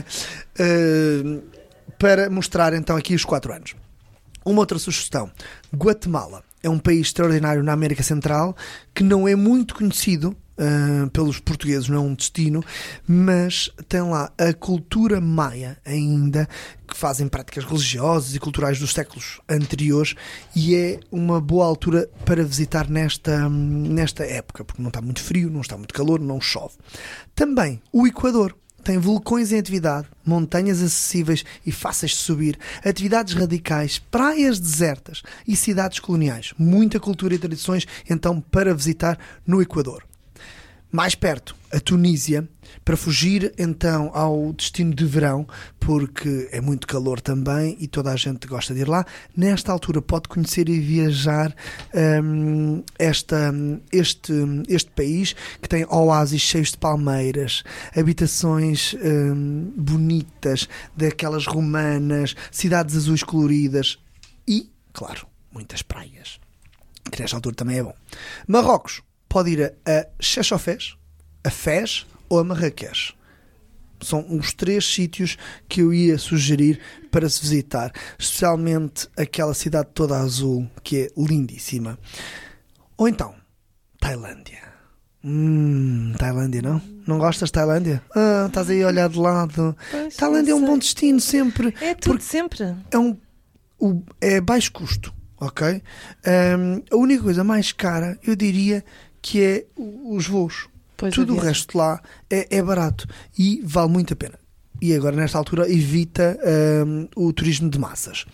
Para mostrar então aqui os 4 anos. Uma outra sugestão: Guatemala. É um país extraordinário na América Central que não é muito conhecido pelos portugueses, não é um destino, mas tem lá a cultura maia ainda, que fazem práticas religiosas e culturais dos séculos anteriores, e é uma boa altura para visitar nesta época, porque não está muito frio, não está muito calor, não chove. Também o Equador. Tem vulcões em atividade, montanhas acessíveis e fáceis de subir, atividades radicais, praias desertas e cidades coloniais. Muita cultura e tradições, então, para visitar no Equador. Mais perto, a Tunísia, para fugir então ao destino de verão, porque é muito calor também e toda a gente gosta de ir lá. Nesta altura pode conhecer e viajar este país, que tem oásis cheios de palmeiras, habitações bonitas, daquelas romanas, cidades azuis coloridas e, claro, muitas praias, que nesta altura também é bom. Marrocos, pode ir a Chefchaouen, a Fez ou a Marrakech. São os 3 sítios que eu ia sugerir para se visitar, especialmente aquela cidade toda azul, que é lindíssima. Ou então, Tailândia. Tailândia, não? Não gostas de Tailândia? Estás aí a olhar de lado. Pois, Tailândia é um bom destino sempre. É tudo sempre. É baixo custo, ok? A única coisa mais cara, eu diria, que é os voos. Pois, Tudo o resto lá é barato e vale muito a pena. E agora, nesta altura, evita o turismo de massas.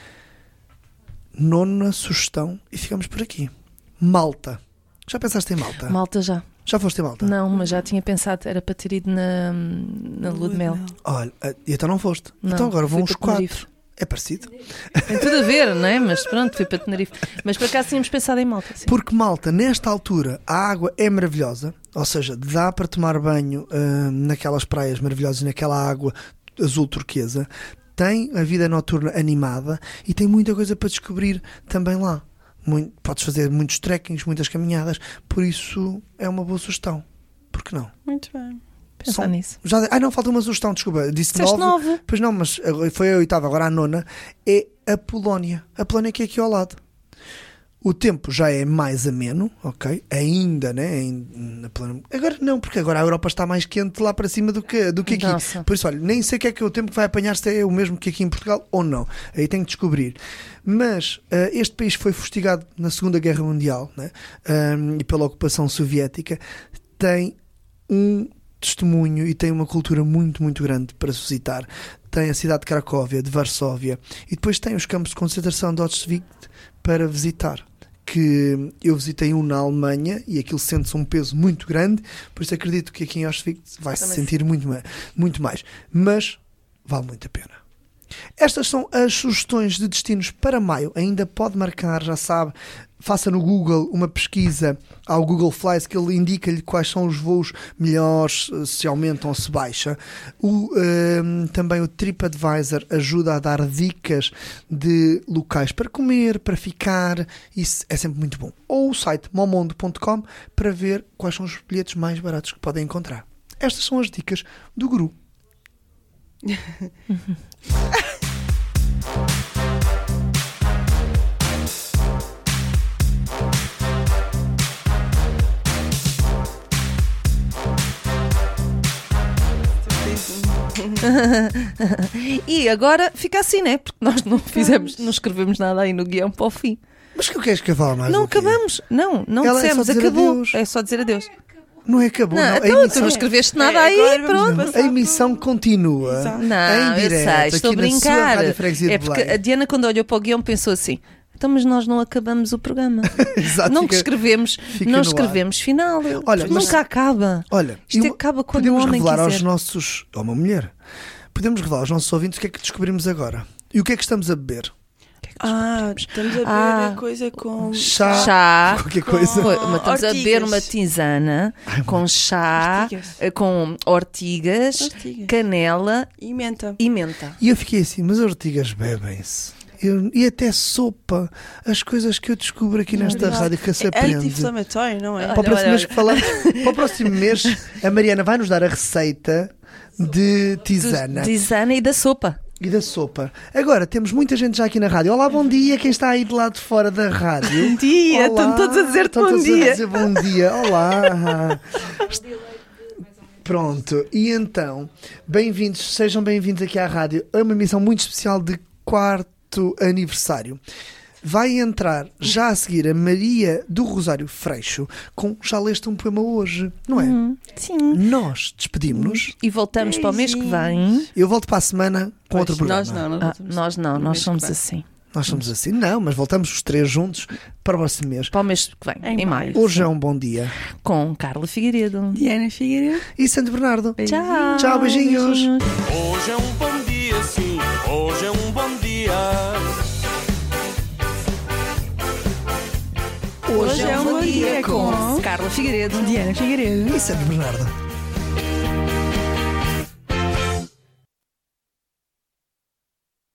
9ª sugestão, e ficamos por aqui. Malta. Já pensaste em Malta? Malta já. Já foste em Malta? Não, mas já tinha pensado, era para ter ido na lua de mel. Olha, e então não foste. Não, então agora vão fui os para 4. Tenerife. É parecido. Tem tudo a ver, não é? Mas pronto, fui para Tenerife. Mas por acaso tínhamos pensado em Malta. Sim. Porque Malta, nesta altura, a água é maravilhosa. Ou seja, dá para tomar banho naquelas praias maravilhosas, naquela água azul turquesa. Tem a vida noturna animada e tem muita coisa para descobrir também lá. Podes fazer muitos trekkings, muitas caminhadas. Por isso é uma boa sugestão. Por que não? Muito bem. Pensar nisso. Não, falta uma sugestão, desculpa. Disse 9. 9. Pois não, mas foi a 8ª, agora a 9ª. É a Polónia. A Polónia que é aqui ao lado. O tempo já é mais ameno, ok? Ainda, né? Na Polónia. Agora não, porque agora a Europa está mais quente lá para cima do que aqui. Nossa. Por isso, olha, nem sei o que é o tempo que vai apanhar, se é o mesmo que aqui em Portugal ou não. Aí tenho que descobrir. Mas este país foi fustigado na Segunda Guerra Mundial, né? E pela ocupação soviética. Tem um testemunho e tem uma cultura muito, muito grande para se visitar. Tem a cidade de Cracóvia, de Varsóvia, e depois tem os campos de concentração de Auschwitz para visitar, que eu visitei na Alemanha e aquilo sente-se um peso muito grande, por isso acredito que aqui em Auschwitz vai-se sentir muito mais, mas vale muito a pena. Estas são as sugestões de destinos para maio. Ainda pode marcar, já sabe, faça no Google uma pesquisa ao Google Flights, que ele indica-lhe quais são os voos melhores, se aumentam ou se baixa. Também o TripAdvisor ajuda a dar dicas de locais para comer, para ficar, isso é sempre muito bom. Ou o site momondo.com para ver quais são os bilhetes mais baratos que podem encontrar. Estas são as dicas do Guru. E agora fica assim, né? Porque nós não escrevemos nada aí no guião para o fim. Mas que eu queres que eu fale mais? Não do quê? acabamos. Não Ela é dissemos, só dizer acabou. adeus. É só dizer adeus. Não é acabou, não. Então, tu não escreveste nada aí, agora vamos pronto. passar A emissão continua. Exato. Não, em direto, eu sei, estou a aqui na sua brincar. Rádio Freguesia de É porque Belém. a Diana, quando olhou para o guião, pensou assim: então, mas nós não acabamos o programa. Exato, Não fica- escrevemos, fica não no escrevemos final. Olha, mas- Nunca acaba. Olha, Isto eu- acaba quando o podemos homem revelar quiser. aos nossos... Ou uma mulher. Podemos revelar aos nossos ouvintes o que é que descobrimos agora. E o que é que estamos a beber? Estamos a beber coisa com Chá. Qualquer coisa. Mas estamos a beber ortigas. uma tisana com chá, Ortigas. com ortigas, canela e menta. e menta. E eu fiquei assim, mas ortigas bebem-se. E até sopa. As coisas que eu descubro aqui nesta rádio que se É aprende. anti-inflamatório, não é? Para o próximo mês que falamos, para o próximo mês, a Mariana vai nos dar a receita de tisana Tisana e da sopa. e da sopa. Agora, temos muita gente já aqui na rádio. Olá, bom dia, quem está aí de lado de fora da rádio. Bom dia, Olá, estão todos a dizer estão bom todos dia. a dizer bom dia. Olá. Pronto, e então, bem-vindos, sejam bem-vindos aqui à rádio. É uma emissão muito especial de 4º aniversário. Vai entrar já a seguir a Maria do Rosário Freixo com Já Leste um Poema Hoje, não é? Sim. Nós despedimos-nos. E voltamos para o mês que vem. Eu volto para a semana com outro programa. Nós não. Nós não, nós somos assim. Nós somos assim. Não, mas voltamos os 3 juntos para o próximo mês. Para o mês que vem, em maio. Hoje é um bom dia. Com Carla Figueiredo. Diana Figueiredo. E Santo Bernardo. Tchau. Tchau, beijinhos. Hoje é um bom dia, sim, hoje é um bom dia. Hoje é um bom dia com Carla Figueiredo. Diana Figueiredo. E Santo Bernardo.